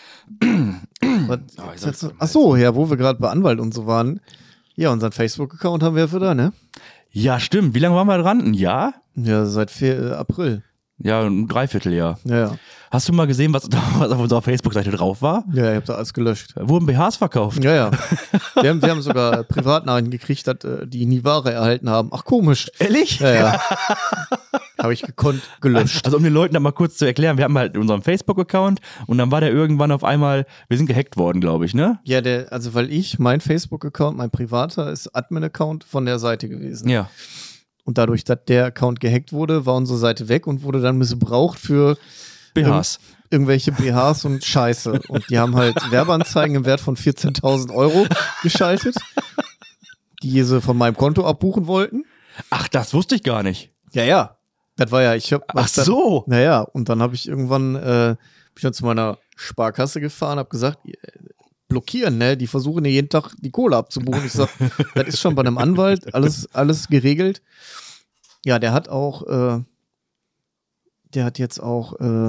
Was, Oh, ich jetzt, soll's jetzt, ach so, ja, wo wir gerade bei Anwalt und so waren. Ja, unseren Facebook-Account haben wir für da, ne? Ja, stimmt. Wie lange waren wir dran? Ein Jahr? Ja, seit vier, äh, April. Ja, ein Dreivierteljahr. Ja, ja. Hast du mal gesehen, was, was auf unserer Facebook-Seite drauf war? Ja, ich hab da alles gelöscht. Da wurden B Hs verkauft. Ja, ja. Wir haben, wir haben sogar Privatnachrichten gekriegt, dass äh, die nie Ware erhalten haben. Ach, komisch. Ehrlich? Ja, ja. Habe ich gekonnt gelöscht. Also um den Leuten da mal kurz zu erklären, wir haben halt unseren Facebook-Account und dann war der irgendwann auf einmal, wir sind gehackt worden, glaube ich, ne? Ja, der, also weil ich, mein Facebook-Account, mein privater, ist Admin-Account von der Seite gewesen. Ja. Und dadurch, dass der Account gehackt wurde, war unsere Seite weg und wurde dann missbraucht für B Hs. irg- irgendwelche B Hs und Scheiße. Und die haben halt Werbeanzeigen im Wert von vierzehntausend Euro geschaltet, die sie von meinem Konto abbuchen wollten. Ach, das wusste ich gar nicht. Ja, ja. Das war ja, ich hab. Ach so. Naja, und dann habe ich irgendwann, äh, bin ich dann zu meiner Sparkasse gefahren, habe gesagt, ihr- blockieren, ne? Die versuchen ja jeden Tag die Kohle abzubuchen. Ich sag, das ist schon bei einem Anwalt alles, alles geregelt. Ja, der hat auch, äh, der hat jetzt auch äh,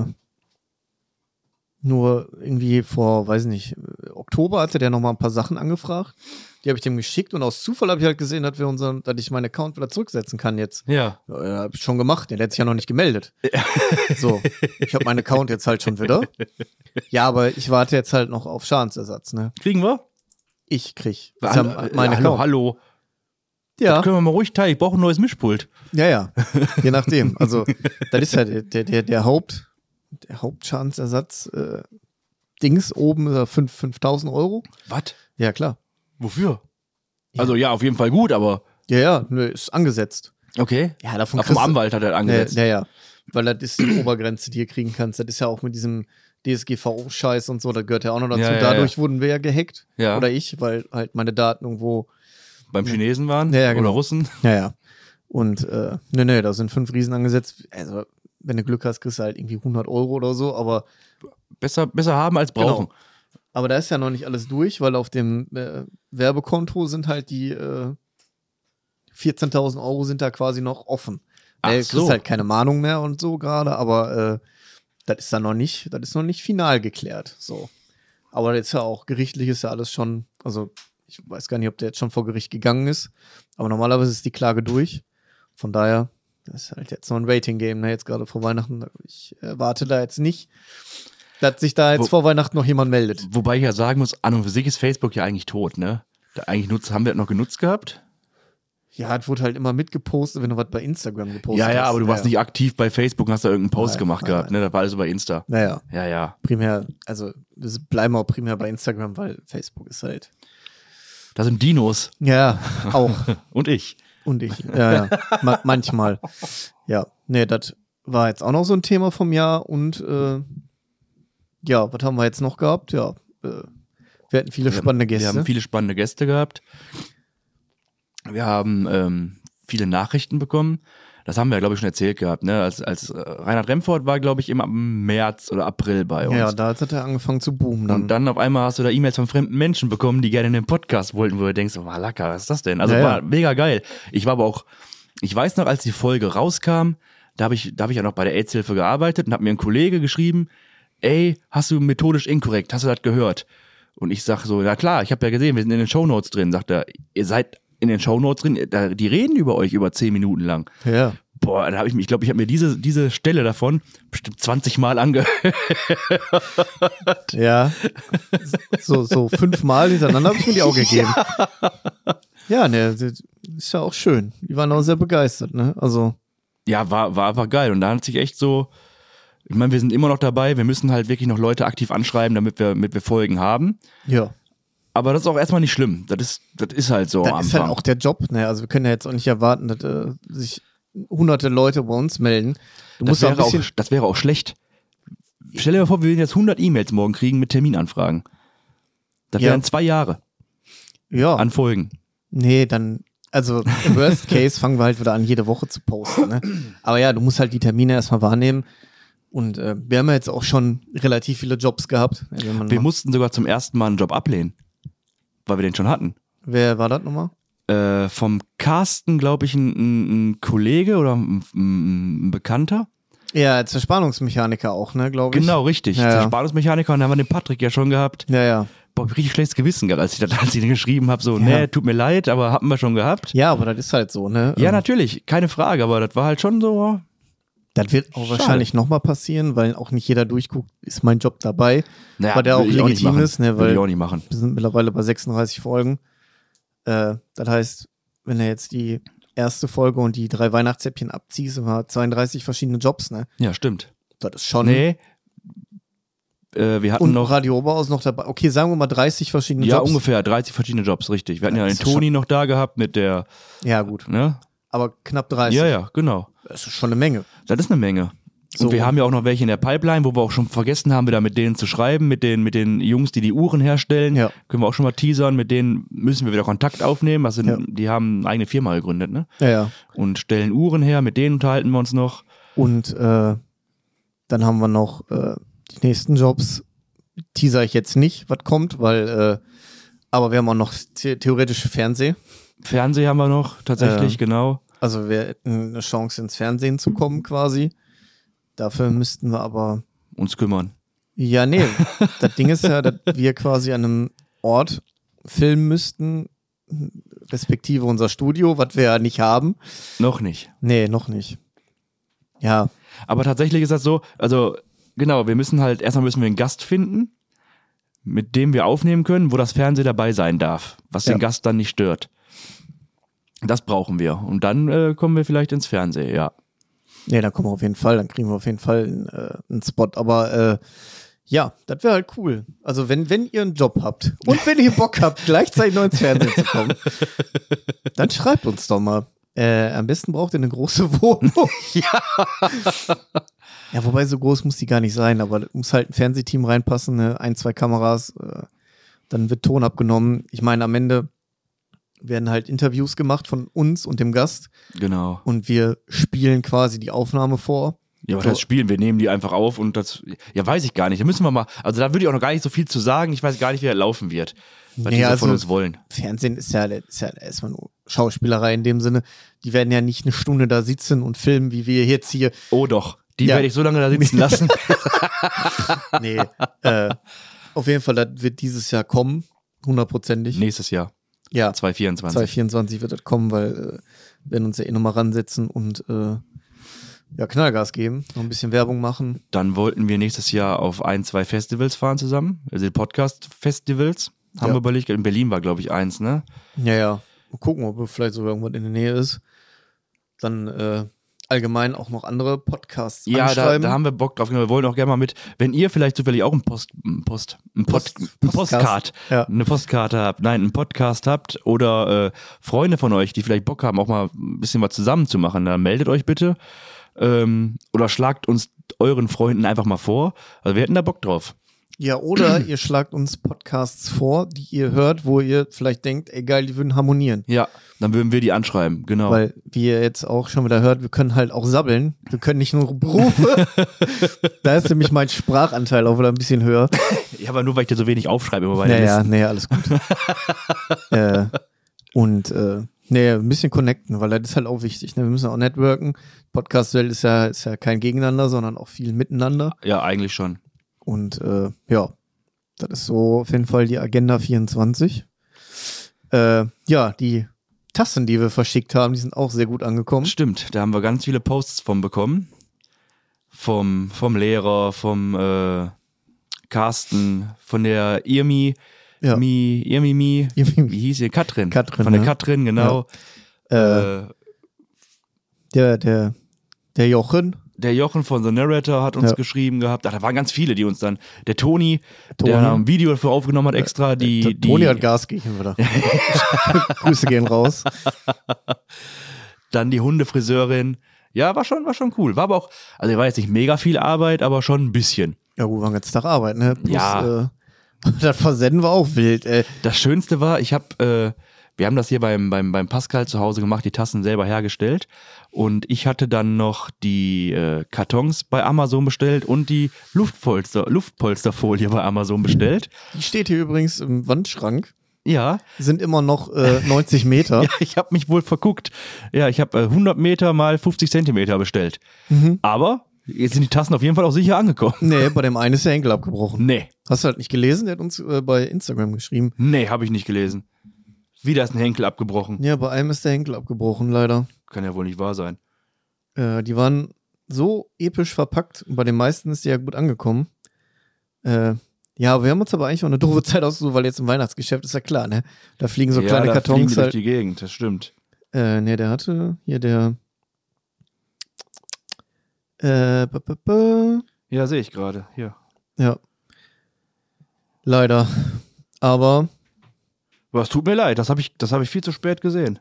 nur irgendwie vor, weiß nicht, Oktober hatte der nochmal ein paar Sachen angefragt. Die habe ich dem geschickt und aus Zufall habe ich halt gesehen, dass wir unseren, dass ich meinen Account wieder zurücksetzen kann jetzt. Ja. Ja, ja, hab ich schon gemacht, der hat sich ja noch nicht gemeldet. Ja. So, ich habe meinen Account jetzt halt schon wieder. Ja, aber ich warte jetzt halt noch auf Schadensersatz, ne? Kriegen wir? Ich krieg. Das ja mein hallo, Account. Hallo. Ja. Das können wir mal ruhig teilen. Ich brauche ein neues Mischpult. Ja, ja. Je nachdem. Also, das ist halt der, der, der Haupt, der Hauptschadensersatz, äh, Dings oben, äh, fünftausend Euro. Was? Ja, klar. Wofür? Ja. Also, ja, auf jeden Fall gut, aber. Ja, ja, nö, ist angesetzt. Okay. Ja, davon Ach, vom Anwalt hat er angesetzt. Ja, ja, ja. Weil das ist die Obergrenze, die ihr kriegen kannst. Das ist ja auch mit diesem D S G V O-Scheiß und so, das gehört ja auch noch dazu. Ja, ja, Dadurch ja. wurden wir ja gehackt. Ja. Oder ich, weil halt meine Daten irgendwo beim Chinesen waren ja, ja, genau. Oder Russen. Ja, ja. Und äh, ne, ne, da sind fünf Riesen angesetzt. Also, wenn du Glück hast, kriegst du halt irgendwie hundert Euro oder so, aber besser, besser haben als brauchen. Genau. Aber da ist ja noch nicht alles durch, weil auf dem äh, Werbekonto sind halt die äh, vierzehntausend Euro sind da quasi noch offen. Ach Da kriegst so. halt keine Mahnung mehr und so gerade, aber äh, das ist dann noch nicht, das ist noch nicht final geklärt. So. Aber jetzt ja auch gerichtlich ist ja alles schon, also ich weiß gar nicht, ob der jetzt schon vor Gericht gegangen ist, aber normalerweise ist die Klage durch. Von daher, das ist halt jetzt noch ein Rating-Game, ne? Jetzt gerade vor Weihnachten. Ich erwarte da jetzt nicht, dass sich da jetzt Wo, vor Weihnachten noch jemand meldet. Wobei ich ja sagen muss, an und für sich ist Facebook ja eigentlich tot, ne? Da eigentlich nutzt, haben wir das noch genutzt gehabt? Ja, es wurde halt immer mitgepostet, wenn du was bei Instagram gepostet hast. Ja, ja, aber du ja, warst ja. nicht aktiv bei Facebook und hast da irgendeinen Post Nein, gemacht nein, gehabt, nein. ne? Das war alles über Insta. Naja, Ja, ja. primär, also wir bleiben auch primär bei Instagram, weil Facebook ist halt. Das sind Dinos. Ja, auch. Und ich. Und ich, ja, ja. Ma- manchmal. Ja, nee, das war jetzt auch noch so ein Thema vom Jahr und äh, ja, was haben wir jetzt noch gehabt? Ja, äh, wir hatten viele Wir spannende haben, Gäste. Wir haben viele spannende Gäste gehabt. Wir haben ähm, viele Nachrichten bekommen. Das haben wir, glaube ich, schon erzählt gehabt. Ne? Als, als äh, Reinhard Remford war, glaube ich, im März oder April bei uns. Ja, da hat er angefangen zu boomen. Dann. Und dann auf einmal hast du da E-Mails von fremden Menschen bekommen, die gerne in den Podcast wollten, wo du denkst, oh, Malaka, was ist das denn? Also Ja, war ja. mega geil. Ich war aber auch, ich weiß noch, als die Folge rauskam, da habe ich, da habe ich ja noch bei der AIDS-Hilfe gearbeitet und hat mir ein Kollege geschrieben, ey, hast du methodisch inkorrekt, hast du das gehört? Und ich sag so, ja klar, ich habe ja gesehen, wir sind in den Shownotes drin. Sagt er, ihr seid in den Shownotes drin, da, die reden über euch über zehn Minuten lang. Ja. Boah, da habe ich mich, ich glaube, ich habe mir diese, diese Stelle davon bestimmt zwanzig Mal angehört. Ja. So, so fünfmal hintereinander habe ich mir die auch gegeben. Ja, ne, das ist ja auch schön. Die waren auch sehr begeistert, ne? Also. Ja, war, war einfach geil. Und da hat sich echt so, ich meine, wir sind immer noch dabei, wir müssen halt wirklich noch Leute aktiv anschreiben, damit wir, damit wir Folgen haben. Ja. Aber das ist auch erstmal nicht schlimm. Das ist, das ist halt so am Das ist Anfang. halt auch der Job, ne? Also wir können ja jetzt auch nicht erwarten, dass äh, sich hunderte Leute bei uns melden. Du das, musst auch ein wäre auch, bisschen. das wäre auch schlecht. Stell dir mal vor, wir würden jetzt hundert E-Mails morgen kriegen mit Terminanfragen. Das Ja. wären zwei Jahre Ja. an Folgen. Nee, dann. Also im Worst Case fangen wir halt wieder an, jede Woche zu posten, ne? Aber ja, du musst halt die Termine erstmal wahrnehmen. Und äh, wir haben ja jetzt auch schon relativ viele Jobs gehabt. Also wenn man Wir mal- mussten sogar zum ersten Mal einen Job ablehnen, weil wir den schon hatten. Wer war das nochmal? Äh, vom Carsten, glaube ich, ein, ein, ein Kollege oder ein, ein Bekannter. Ja, als Verspannungsmechaniker auch, ne, glaube ich. Genau, richtig. Ja, ja. Zerspannungsmechaniker, und da haben wir den Patrick ja schon gehabt. Ja, ja. Boah, hab ich richtig schlechtes Gewissen gehabt, als ich, das, als ich den geschrieben habe, so, Ja. nee, tut mir leid, aber hatten wir schon gehabt. Ja, aber das ist halt so, ne? Ja, Ähm, natürlich, keine Frage, aber das war halt schon so. Das wird auch Schade. wahrscheinlich nochmal passieren, weil auch nicht jeder durchguckt, ist mein Job dabei. Naja, weil der auch will ich nicht legitim machen. ist, ne? Will Weil ich auch nicht machen. wir sind mittlerweile bei sechsunddreißig Folgen. Äh, das heißt, wenn er jetzt die erste Folge und die drei Weihnachtshäppchen abziehst, sind wir zweiunddreißig verschiedene Jobs, ne? Ja, stimmt. Das ist schon. Nee. Äh, wir hatten Und noch. Radio Oberhaus noch dabei. Okay, sagen wir mal dreißig verschiedene Ja, Jobs. ungefähr dreißig verschiedene Jobs, richtig. Wir hatten Ja, ja, das den ist Toni noch da gehabt mit der, Ja, gut. ne? Aber knapp dreißig. Ja, ja, genau. Das ist schon eine Menge. Das ist eine Menge. So. Und wir haben ja auch noch welche in der Pipeline, wo wir auch schon vergessen haben, wieder mit denen zu schreiben, mit den, mit den Jungs, die die Uhren herstellen. Ja. Können wir auch schon mal teasern, mit denen müssen wir wieder Kontakt aufnehmen. Das sind, Ja. Die haben eine eigene Firma gegründet, ne? Ja, ja. Und stellen Uhren her, mit denen unterhalten wir uns noch. Und äh, dann haben wir noch äh, die nächsten Jobs. teaser ich jetzt nicht, was kommt, weil, äh, aber wir haben auch noch the- theoretische Fernseh. Fernsehen haben wir noch, tatsächlich, Äh, genau. Also wir hätten eine Chance, ins Fernsehen zu kommen quasi. Dafür müssten wir aber, Uns kümmern. ja, nee, das Ding ist ja, dass wir quasi an einem Ort filmen müssten, respektive unser Studio, was wir ja nicht haben. Noch nicht. Nee, noch nicht. Ja, Aber tatsächlich ist das so, also genau, wir müssen halt, erstmal müssen wir einen Gast finden, mit dem wir aufnehmen können, wo das Fernsehen dabei sein darf, was Ja. den Gast dann nicht stört. Das brauchen wir. Und dann äh, kommen wir vielleicht ins Fernsehen, ja. nee, dann kommen wir auf jeden Fall, dann kriegen wir auf jeden Fall einen, äh, einen Spot. Aber äh, ja, das wäre halt cool. Also wenn, wenn ihr einen Job habt und wenn ihr Bock habt, gleichzeitig noch ins Fernsehen zu kommen, dann schreibt uns doch mal. Äh, am besten braucht ihr eine große Wohnung. Ja. Ja, wobei so groß muss die gar nicht sein, aber da muss halt ein Fernsehteam reinpassen, ne? Ein, zwei Kameras, äh, dann wird Ton abgenommen. Ich meine, am Ende werden halt Interviews gemacht von uns und dem Gast Genau. und wir spielen quasi die Aufnahme vor. Ja, aber So. das spielen, wir nehmen die einfach auf und das, ja, weiß ich gar nicht. Da müssen wir mal, also da würde ich auch noch gar nicht so viel zu sagen. Ich weiß gar nicht, wie er laufen wird, was Nee, die so also- von uns wollen. Fernsehen ist ja, ist ja erstmal nur Schauspielerei in dem Sinne. Die werden ja nicht eine Stunde da sitzen und filmen, wie wir jetzt hier. Oh doch, die Ja. werde ich so lange da sitzen lassen. Nee, äh, auf jeden Fall, das wird dieses Jahr kommen, hundertprozentig. Nächstes Jahr, Ja, zwanzig vierundzwanzig. zwanzig vierundzwanzig wird das kommen, weil äh, wir werden uns ja eh nochmal ransetzen und äh, ja, Knallgas geben, noch ein bisschen Werbung machen. Dann wollten wir nächstes Jahr auf ein, zwei Festivals fahren zusammen, also die Podcast-Festivals. Haben Ja. wir überlegt, in Berlin war, glaube ich, eins, ne? Ja, ja. Mal gucken, ob vielleicht sogar irgendwas in der Nähe ist. Dann äh, allgemein auch noch andere Podcasts Ja, da, anschreiben. da haben wir Bock drauf. Wir wollen auch gerne mal mit, wenn ihr vielleicht zufällig auch ein Post, ein Post, ein Post, Post- ein Postcast. Postcard, Ja. eine Postkarte habt, nein, einen Podcast habt oder äh, Freunde von euch, die vielleicht Bock haben, auch mal ein bisschen was zusammen zu machen, dann meldet euch bitte ähm, oder schlagt uns euren Freunden einfach mal vor. Also wir hätten da Bock drauf. Ja, oder ihr schlagt uns Podcasts vor, die ihr hört, wo ihr vielleicht denkt, ey geil, die würden harmonieren. Ja, dann würden wir die anschreiben, genau. Weil, wie ihr jetzt auch schon wieder hört, wir können halt auch sabbeln. Wir können nicht nur Berufe. Da ist nämlich mein Sprachanteil auch wieder ein bisschen höher. ja, aber nur, weil ich dir so wenig aufschreibe immer bei der Naja, Liste. naja, alles gut. äh, und äh, nee, ein bisschen connecten, weil das ist halt auch wichtig. Ne? Wir müssen auch networken. Podcast-Welt ist ja, ist ja kein Gegeneinander, sondern auch viel miteinander. Ja, eigentlich schon. Und äh, ja, das ist so auf jeden Fall die Agenda vierundzwanzig. Äh, ja, die Tassen, die wir verschickt haben, die sind auch sehr gut angekommen. Stimmt, da haben wir ganz viele Posts von bekommen. Vom, vom Lehrer, vom äh, Carsten, von der Irmi, Ja. Mi, Irmi, Mi, Irmi. wie hieß sie? Katrin. Katrin, Von der ja. Katrin, genau. Äh, Äh, der, der, der Jochen, der Jochen von The Narrator hat uns Ja. geschrieben gehabt. Ach, da waren ganz viele, die uns dann. Der Toni, Toni. der ein Video dafür aufgenommen hat extra. Die, der die, Toni hat Gas gegeben wieder. Grüße gehen raus. Dann die Hundefriseurin. Ja, war schon, war schon cool. War aber auch, also war jetzt nicht mega viel Arbeit, aber schon ein bisschen. Ja gut, war den ganzen Tag Arbeit, ne? Plus, Ja. Äh, das Versenden war auch wild, ey. Das Schönste war, ich habe, äh, wir haben das hier beim, beim, beim Pascal zu Hause gemacht, die Tassen selber hergestellt. Und ich hatte dann noch die äh, Kartons bei Amazon bestellt und die Luftpolster, Luftpolsterfolie bei Amazon bestellt. Die steht hier übrigens im Wandschrank. Ja, Sind immer noch äh, neunzig Meter. ja ich habe mich wohl verguckt. Ja, ich habe äh, hundert Meter mal fünfzig Zentimeter bestellt. Mhm. Aber jetzt sind die Tassen auf jeden Fall auch sicher angekommen. Nee, bei dem einen ist der Henkel abgebrochen. Nee, Hast du halt nicht gelesen? Der hat uns äh, bei Instagram geschrieben. nee, habe ich nicht gelesen. Wieder ist ein Henkel abgebrochen. Ja, bei einem ist der Henkel abgebrochen, leider. Kann ja wohl nicht wahr sein. Äh, die waren so episch verpackt und bei den meisten ist die ja gut angekommen. Äh, ja, wir haben uns aber eigentlich auch eine doofe Zeit ausgesucht, weil jetzt im Weihnachtsgeschäft ist ja klar, ne? Da fliegen so ja, kleine da fliegen Kartons die durch halt. die Gegend, das stimmt. Äh, ne, der hatte hier der. Äh, ba, ba, ba. Ja, sehe ich gerade. Hier. Ja. Leider. Aber Was tut mir leid, das habe ich, das hab ich viel zu spät gesehen.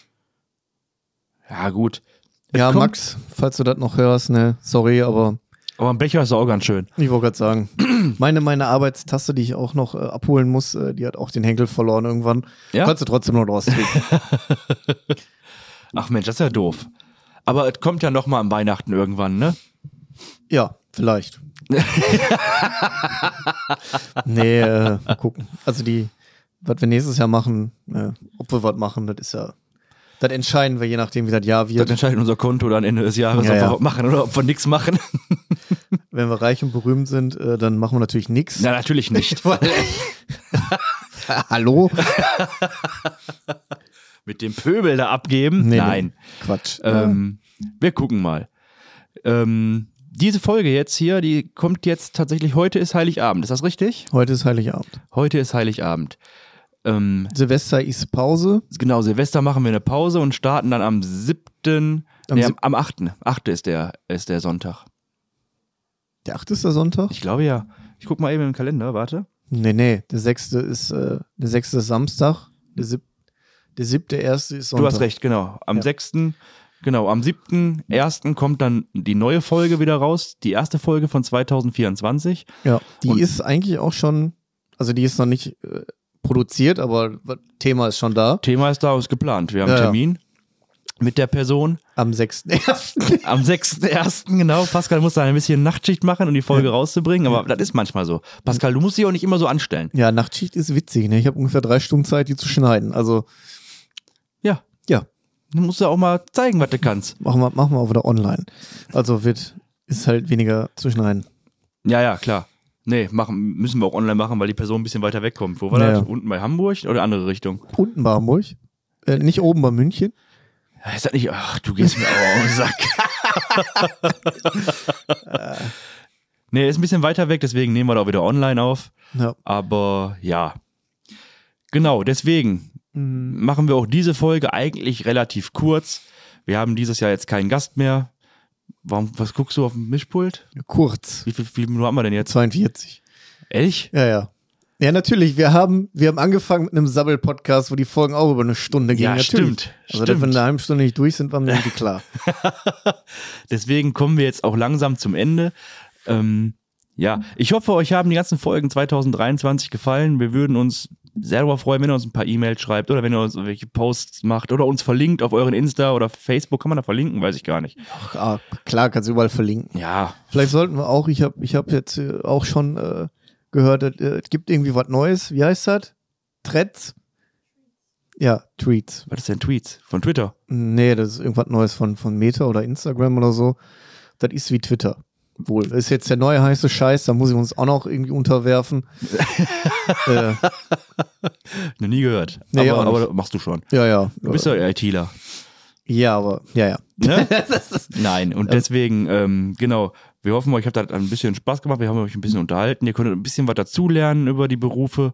Ja, gut. Es ja, kommt- Max, falls du das noch hörst, ne, sorry, aber Aber ein Becher ist auch ganz schön. ich wollte gerade sagen, meine, meine Arbeitstasse, die ich auch noch äh, abholen muss, äh, die hat auch den Henkel verloren irgendwann. Ja? Kannst du trotzdem noch draus trinken. Ach Mensch, das ist ja doof. Aber es kommt ja noch mal an Weihnachten irgendwann, ne? Ja, Vielleicht. nee, äh, mal gucken. Also die, was wir nächstes Jahr machen, äh, ob wir was machen, das ist ja, das entscheiden wir je nachdem, wie das Jahr wird. Das entscheidet unser Konto dann Ende des Jahres, Ja, ob ja. wir was machen oder ob wir nichts machen. Wenn wir reich und berühmt sind, äh, dann machen wir natürlich nichts. Na, natürlich nicht. Hallo? Mit dem Pöbel da abgeben? Nee, Nein. Nee. Quatsch. Ähm, wir gucken mal. Ähm, diese Folge jetzt hier, die kommt jetzt tatsächlich, heute ist Heiligabend, ist das richtig? Heute ist Heiligabend. Heute ist Heiligabend. Ähm, Silvester ist Pause. genau, Silvester machen wir eine Pause und starten dann am siebten Am Nee, sieb- am, am achten achte ist der, ist der Sonntag. Der achte ist der Sonntag? Ich glaube ja. Ich guck mal eben im Kalender, warte. Nee, nee. Der sechste ist, äh, der sechste ist Samstag. Der, sieb der siebte erste ist Sonntag. Du hast recht, genau. Am Ja. sechsten Genau, am siebten ersten kommt dann die neue Folge wieder raus. Die erste Folge von zwanzig vierundzwanzig. Ja, die Und- ist eigentlich auch schon, also die ist noch nicht äh, produziert, aber das Thema ist schon da. Thema ist da, ist geplant. Wir haben Ja, einen ja. Termin mit der Person. Am sechsten ersten Am sechsten ersten genau. Pascal muss da ein bisschen Nachtschicht machen, um die Folge Ja. rauszubringen, aber das ist manchmal so. Pascal, du musst dich auch nicht immer so anstellen. Ja, Nachtschicht ist witzig, ne? Ich habe ungefähr drei Stunden Zeit, die zu schneiden. Also, Ja, ja, du musst ja auch mal zeigen, was du kannst. machen wir, machen wir auch wieder online. Also wird, ist halt weniger zu schneiden. Ja, ja, klar. Nee, machen, müssen wir auch online machen, weil die Person ein bisschen weiter wegkommt. Wo war Ja, das? ja. Unten bei Hamburg oder andere Richtung? Unten bei Hamburg. Äh, nicht oben bei München. Ja, ist das nicht, ach, du gehst mir aber auf den Sack. Nee, ist ein bisschen weiter weg, deswegen nehmen wir da auch wieder online auf. Ja. Aber ja. Genau, deswegen Mhm. machen wir auch diese Folge eigentlich relativ kurz. Wir haben dieses Jahr jetzt keinen Gast mehr. Warum, was guckst du auf dem Mischpult? Kurz. Wie viel, wie viel Minuten haben wir denn jetzt? zweiundvierzig. Ehrlich? Ja, ja. Ja, natürlich. Wir haben, wir haben angefangen mit einem Sabbel-Podcast, wo die Folgen auch über eine Stunde gingen. Ja, natürlich. stimmt. Also, dass wir stimmt. in einer halben Stunde nicht durch sind, war mir irgendwie klar. Deswegen kommen wir jetzt auch langsam zum Ende. Ähm, ja, ich hoffe, euch haben die ganzen Folgen zwanzig dreiundzwanzig gefallen. Wir würden uns sehr darüber freuen, wenn ihr uns ein paar E-Mails schreibt oder wenn ihr uns irgendwelche Posts macht oder uns verlinkt auf euren Insta oder Facebook. Kann man da verlinken? Weiß ich gar nicht. Ach, ah, klar, kannst du überall verlinken. Ja, Vielleicht sollten wir auch, ich habe ich hab jetzt äh, auch schon äh, gehört, äh, es gibt irgendwie was Neues. Wie heißt das? Threads? Ja, Tweets. was ist denn Tweets? Von Twitter? Nee, das ist irgendwas Neues von, von Meta oder Instagram oder so. Das ist wie Twitter. Wohl. Das ist jetzt der neue heiße Scheiß, da muss ich uns auch noch irgendwie unterwerfen. äh, Noch nie gehört. Nee, aber, auch nicht. aber machst du schon. ja, ja. Du bist ja ITler. Ja, aber, ja, ja. Ne? Nein, und deswegen, ähm, genau, wir hoffen, euch hat das ein bisschen Spaß gemacht, wir haben euch ein bisschen unterhalten, ihr konntet ein bisschen was dazulernen über die Berufe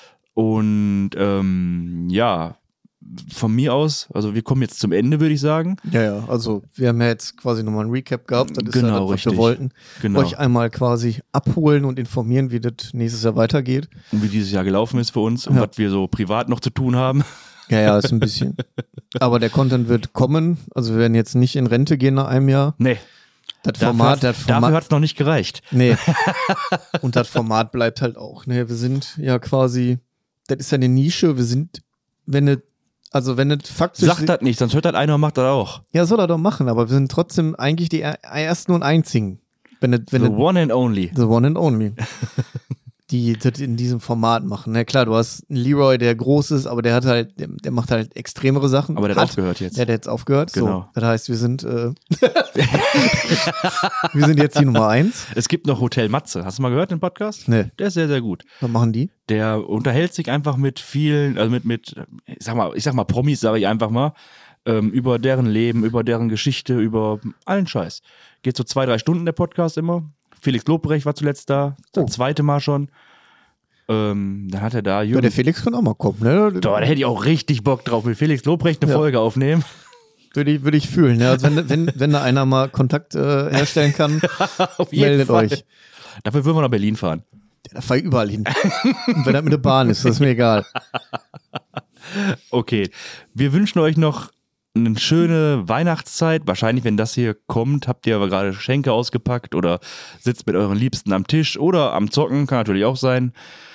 und ähm, ja, von mir aus, also wir kommen jetzt zum Ende, würde ich sagen. Ja, ja, also wir haben ja jetzt quasi nochmal ein Recap gehabt, das ist Genau, ja das, was richtig. wir wollten. Genau. Euch einmal quasi abholen und informieren, wie das nächstes Jahr weitergeht. Und wie dieses Jahr gelaufen ist für uns und Ja. was wir so privat noch zu tun haben. Ja, ja, ist ein bisschen. Aber der Content wird kommen, also wir werden jetzt nicht in Rente gehen nach einem Jahr. Nee, Das dafür Format, hat's- das dafür Format, hat es noch nicht gereicht. nee. Und das Format bleibt halt auch. Ne? Wir sind ja quasi, das ist ja eine Nische, wir sind, wenn es, also wenn es faktisch. Sagt das nicht, sonst hört das einer und macht das auch. Ja, soll er doch machen, aber wir sind trotzdem eigentlich die er- ersten und einzigen. Wenn es, wenn The es, one and only. the one and only. Die das in diesem Format machen. Na klar, du hast einen Leroy, der groß ist, aber der hat halt, der, der macht halt extremere Sachen. Aber der hat aufgehört jetzt. Der hat jetzt aufgehört. Genau. So, das heißt, wir sind, äh, wir sind jetzt die Nummer eins. Es gibt noch Hotel Matze. Hast du mal gehört den Podcast? Nee, Der ist sehr, sehr gut. was machen die? Der unterhält sich einfach mit vielen, also mit, mit, ich sag mal, ich sag mal Promis, sage ich einfach mal, ähm, über deren Leben, über deren Geschichte, über allen Scheiß. Geht so zwei, drei Stunden der Podcast immer. Felix Lobrecht war zuletzt da, das Oh. zweite Mal schon. Ähm, dann hat er da Ja, Jürgen. der Felix kann auch mal kommen, ne? Doch, da hätte ich auch richtig Bock drauf, mit Felix Lobrecht eine Ja. Folge aufnehmen. Würde ich, würde ich fühlen. Ne? Also wenn, wenn, wenn da einer mal Kontakt äh, herstellen kann, Auf meldet euch. Dafür würden wir nach Berlin fahren. Ja, da fahr ich überall hin. Und wenn das mit der Bahn ist, das ist mir egal. Okay, wir wünschen euch noch eine schöne Weihnachtszeit. Wahrscheinlich, wenn das hier kommt, habt ihr aber gerade Geschenke ausgepackt oder sitzt mit euren Liebsten am Tisch oder am Zocken, kann natürlich auch sein.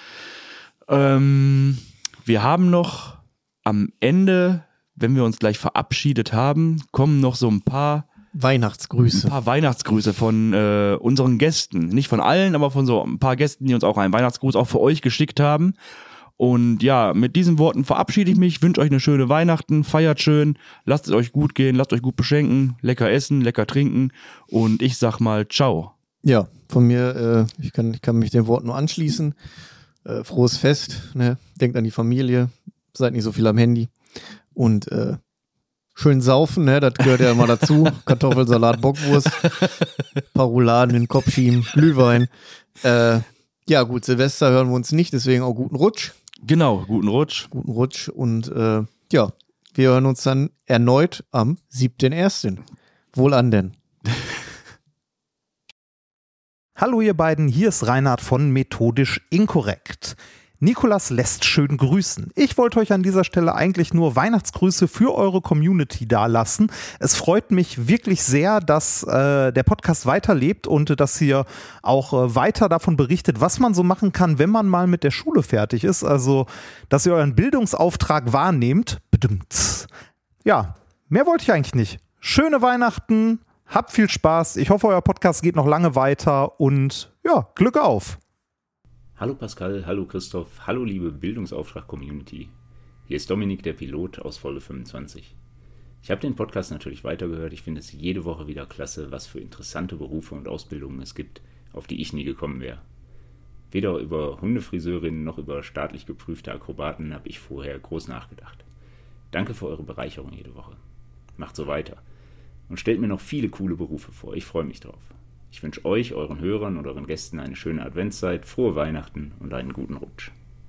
Ähm, wir haben noch am Ende, wenn wir uns gleich verabschiedet haben, kommen noch so ein paar Weihnachtsgrüße. Ein paar Weihnachtsgrüße von äh, unseren Gästen. Nicht von allen, aber von so ein paar Gästen, die uns auch einen Weihnachtsgruß auch für euch geschickt haben. Und ja, mit diesen Worten verabschiede ich mich, wünsche euch eine schöne Weihnachten, feiert schön, lasst es euch gut gehen, lasst euch gut beschenken, lecker essen, lecker trinken und ich sag mal ciao. Ja, von mir, äh, ich, kann, ich kann mich dem Wort nur anschließen. Äh, frohes Fest, ne? Denkt an die Familie, seid nicht so viel am Handy und äh, schön saufen, ne? Das gehört ja immer dazu. Kartoffelsalat, Bockwurst, paar Rouladen in den Kopf schieben, Glühwein. Äh, ja gut, Silvester hören wir uns nicht, deswegen auch guten Rutsch. Genau, guten Rutsch. Guten Rutsch und äh, ja, wir hören uns dann erneut am siebten ersten Wohl an denn. Hallo ihr beiden, hier ist Reinhard von Methodisch Inkorrekt. Nikolas lässt schön grüßen. Ich wollte euch an dieser Stelle eigentlich nur Weihnachtsgrüße für eure Community dalassen. Es freut mich wirklich sehr, dass äh, der Podcast weiterlebt und äh, dass ihr auch äh, weiter davon berichtet, was man so machen kann, wenn man mal mit der Schule fertig ist. Also, dass ihr euren Bildungsauftrag wahrnehmt. Bedümmt's. Ja, mehr wollte ich eigentlich nicht. Schöne Weihnachten, habt viel Spaß. Ich hoffe, euer Podcast geht noch lange weiter und ja, Glück auf. Hallo Pascal, hallo Christoph, hallo liebe Bildungsauftrag-Community. Hier ist Dominik, der Pilot aus Folge fünfundzwanzig. Ich habe den Podcast natürlich weitergehört. Ich finde es jede Woche wieder klasse, was für interessante Berufe und Ausbildungen es gibt, auf die ich nie gekommen wäre. Weder über Hundefriseurinnen noch über staatlich geprüfte Akrobaten habe ich vorher groß nachgedacht. Danke für eure Bereicherung jede Woche. Macht so weiter. Und stellt mir noch viele coole Berufe vor. Ich freue mich drauf. Ich wünsche euch, euren Hörern und euren Gästen eine schöne Adventszeit, frohe Weihnachten und einen guten Rutsch.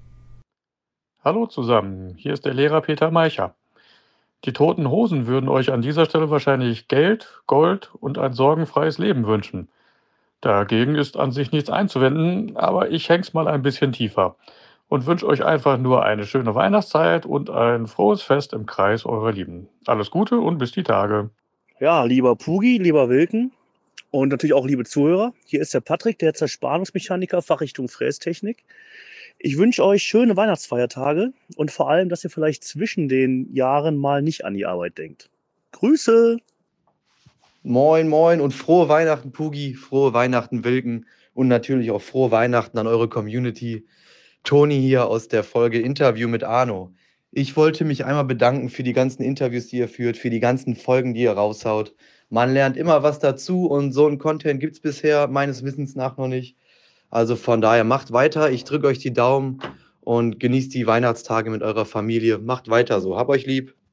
Hallo zusammen, hier ist der Lehrer Peter Meicher. Die Toten Hosen würden euch an dieser Stelle wahrscheinlich Geld, Gold und ein sorgenfreies Leben wünschen. Dagegen ist an sich nichts einzuwenden, aber ich häng's mal ein bisschen tiefer und wünsche euch einfach nur eine schöne Weihnachtszeit und ein frohes Fest im Kreis eurer Lieben. Alles Gute und bis die Tage. Ja, lieber Pugi, lieber Wilken. Und natürlich auch liebe Zuhörer, hier ist der Patrick, der Zerspannungsmechaniker, Fachrichtung Frästechnik. Ich wünsche euch schöne Weihnachtsfeiertage und vor allem, dass ihr vielleicht zwischen den Jahren mal nicht an die Arbeit denkt. Grüße! Moin, moin und frohe Weihnachten, Pugi, frohe Weihnachten, Wilken und natürlich auch frohe Weihnachten an eure Community. Toni hier aus der Folge Interview mit Arno. Ich wollte mich einmal bedanken für die ganzen Interviews, die ihr führt, für die ganzen Folgen, die ihr raushaut. Man lernt immer was dazu und so einen Content gibt es bisher meines Wissens nach noch nicht. Also von daher macht weiter, ich drücke euch die Daumen und genießt die Weihnachtstage mit eurer Familie. Macht weiter so, hab euch lieb.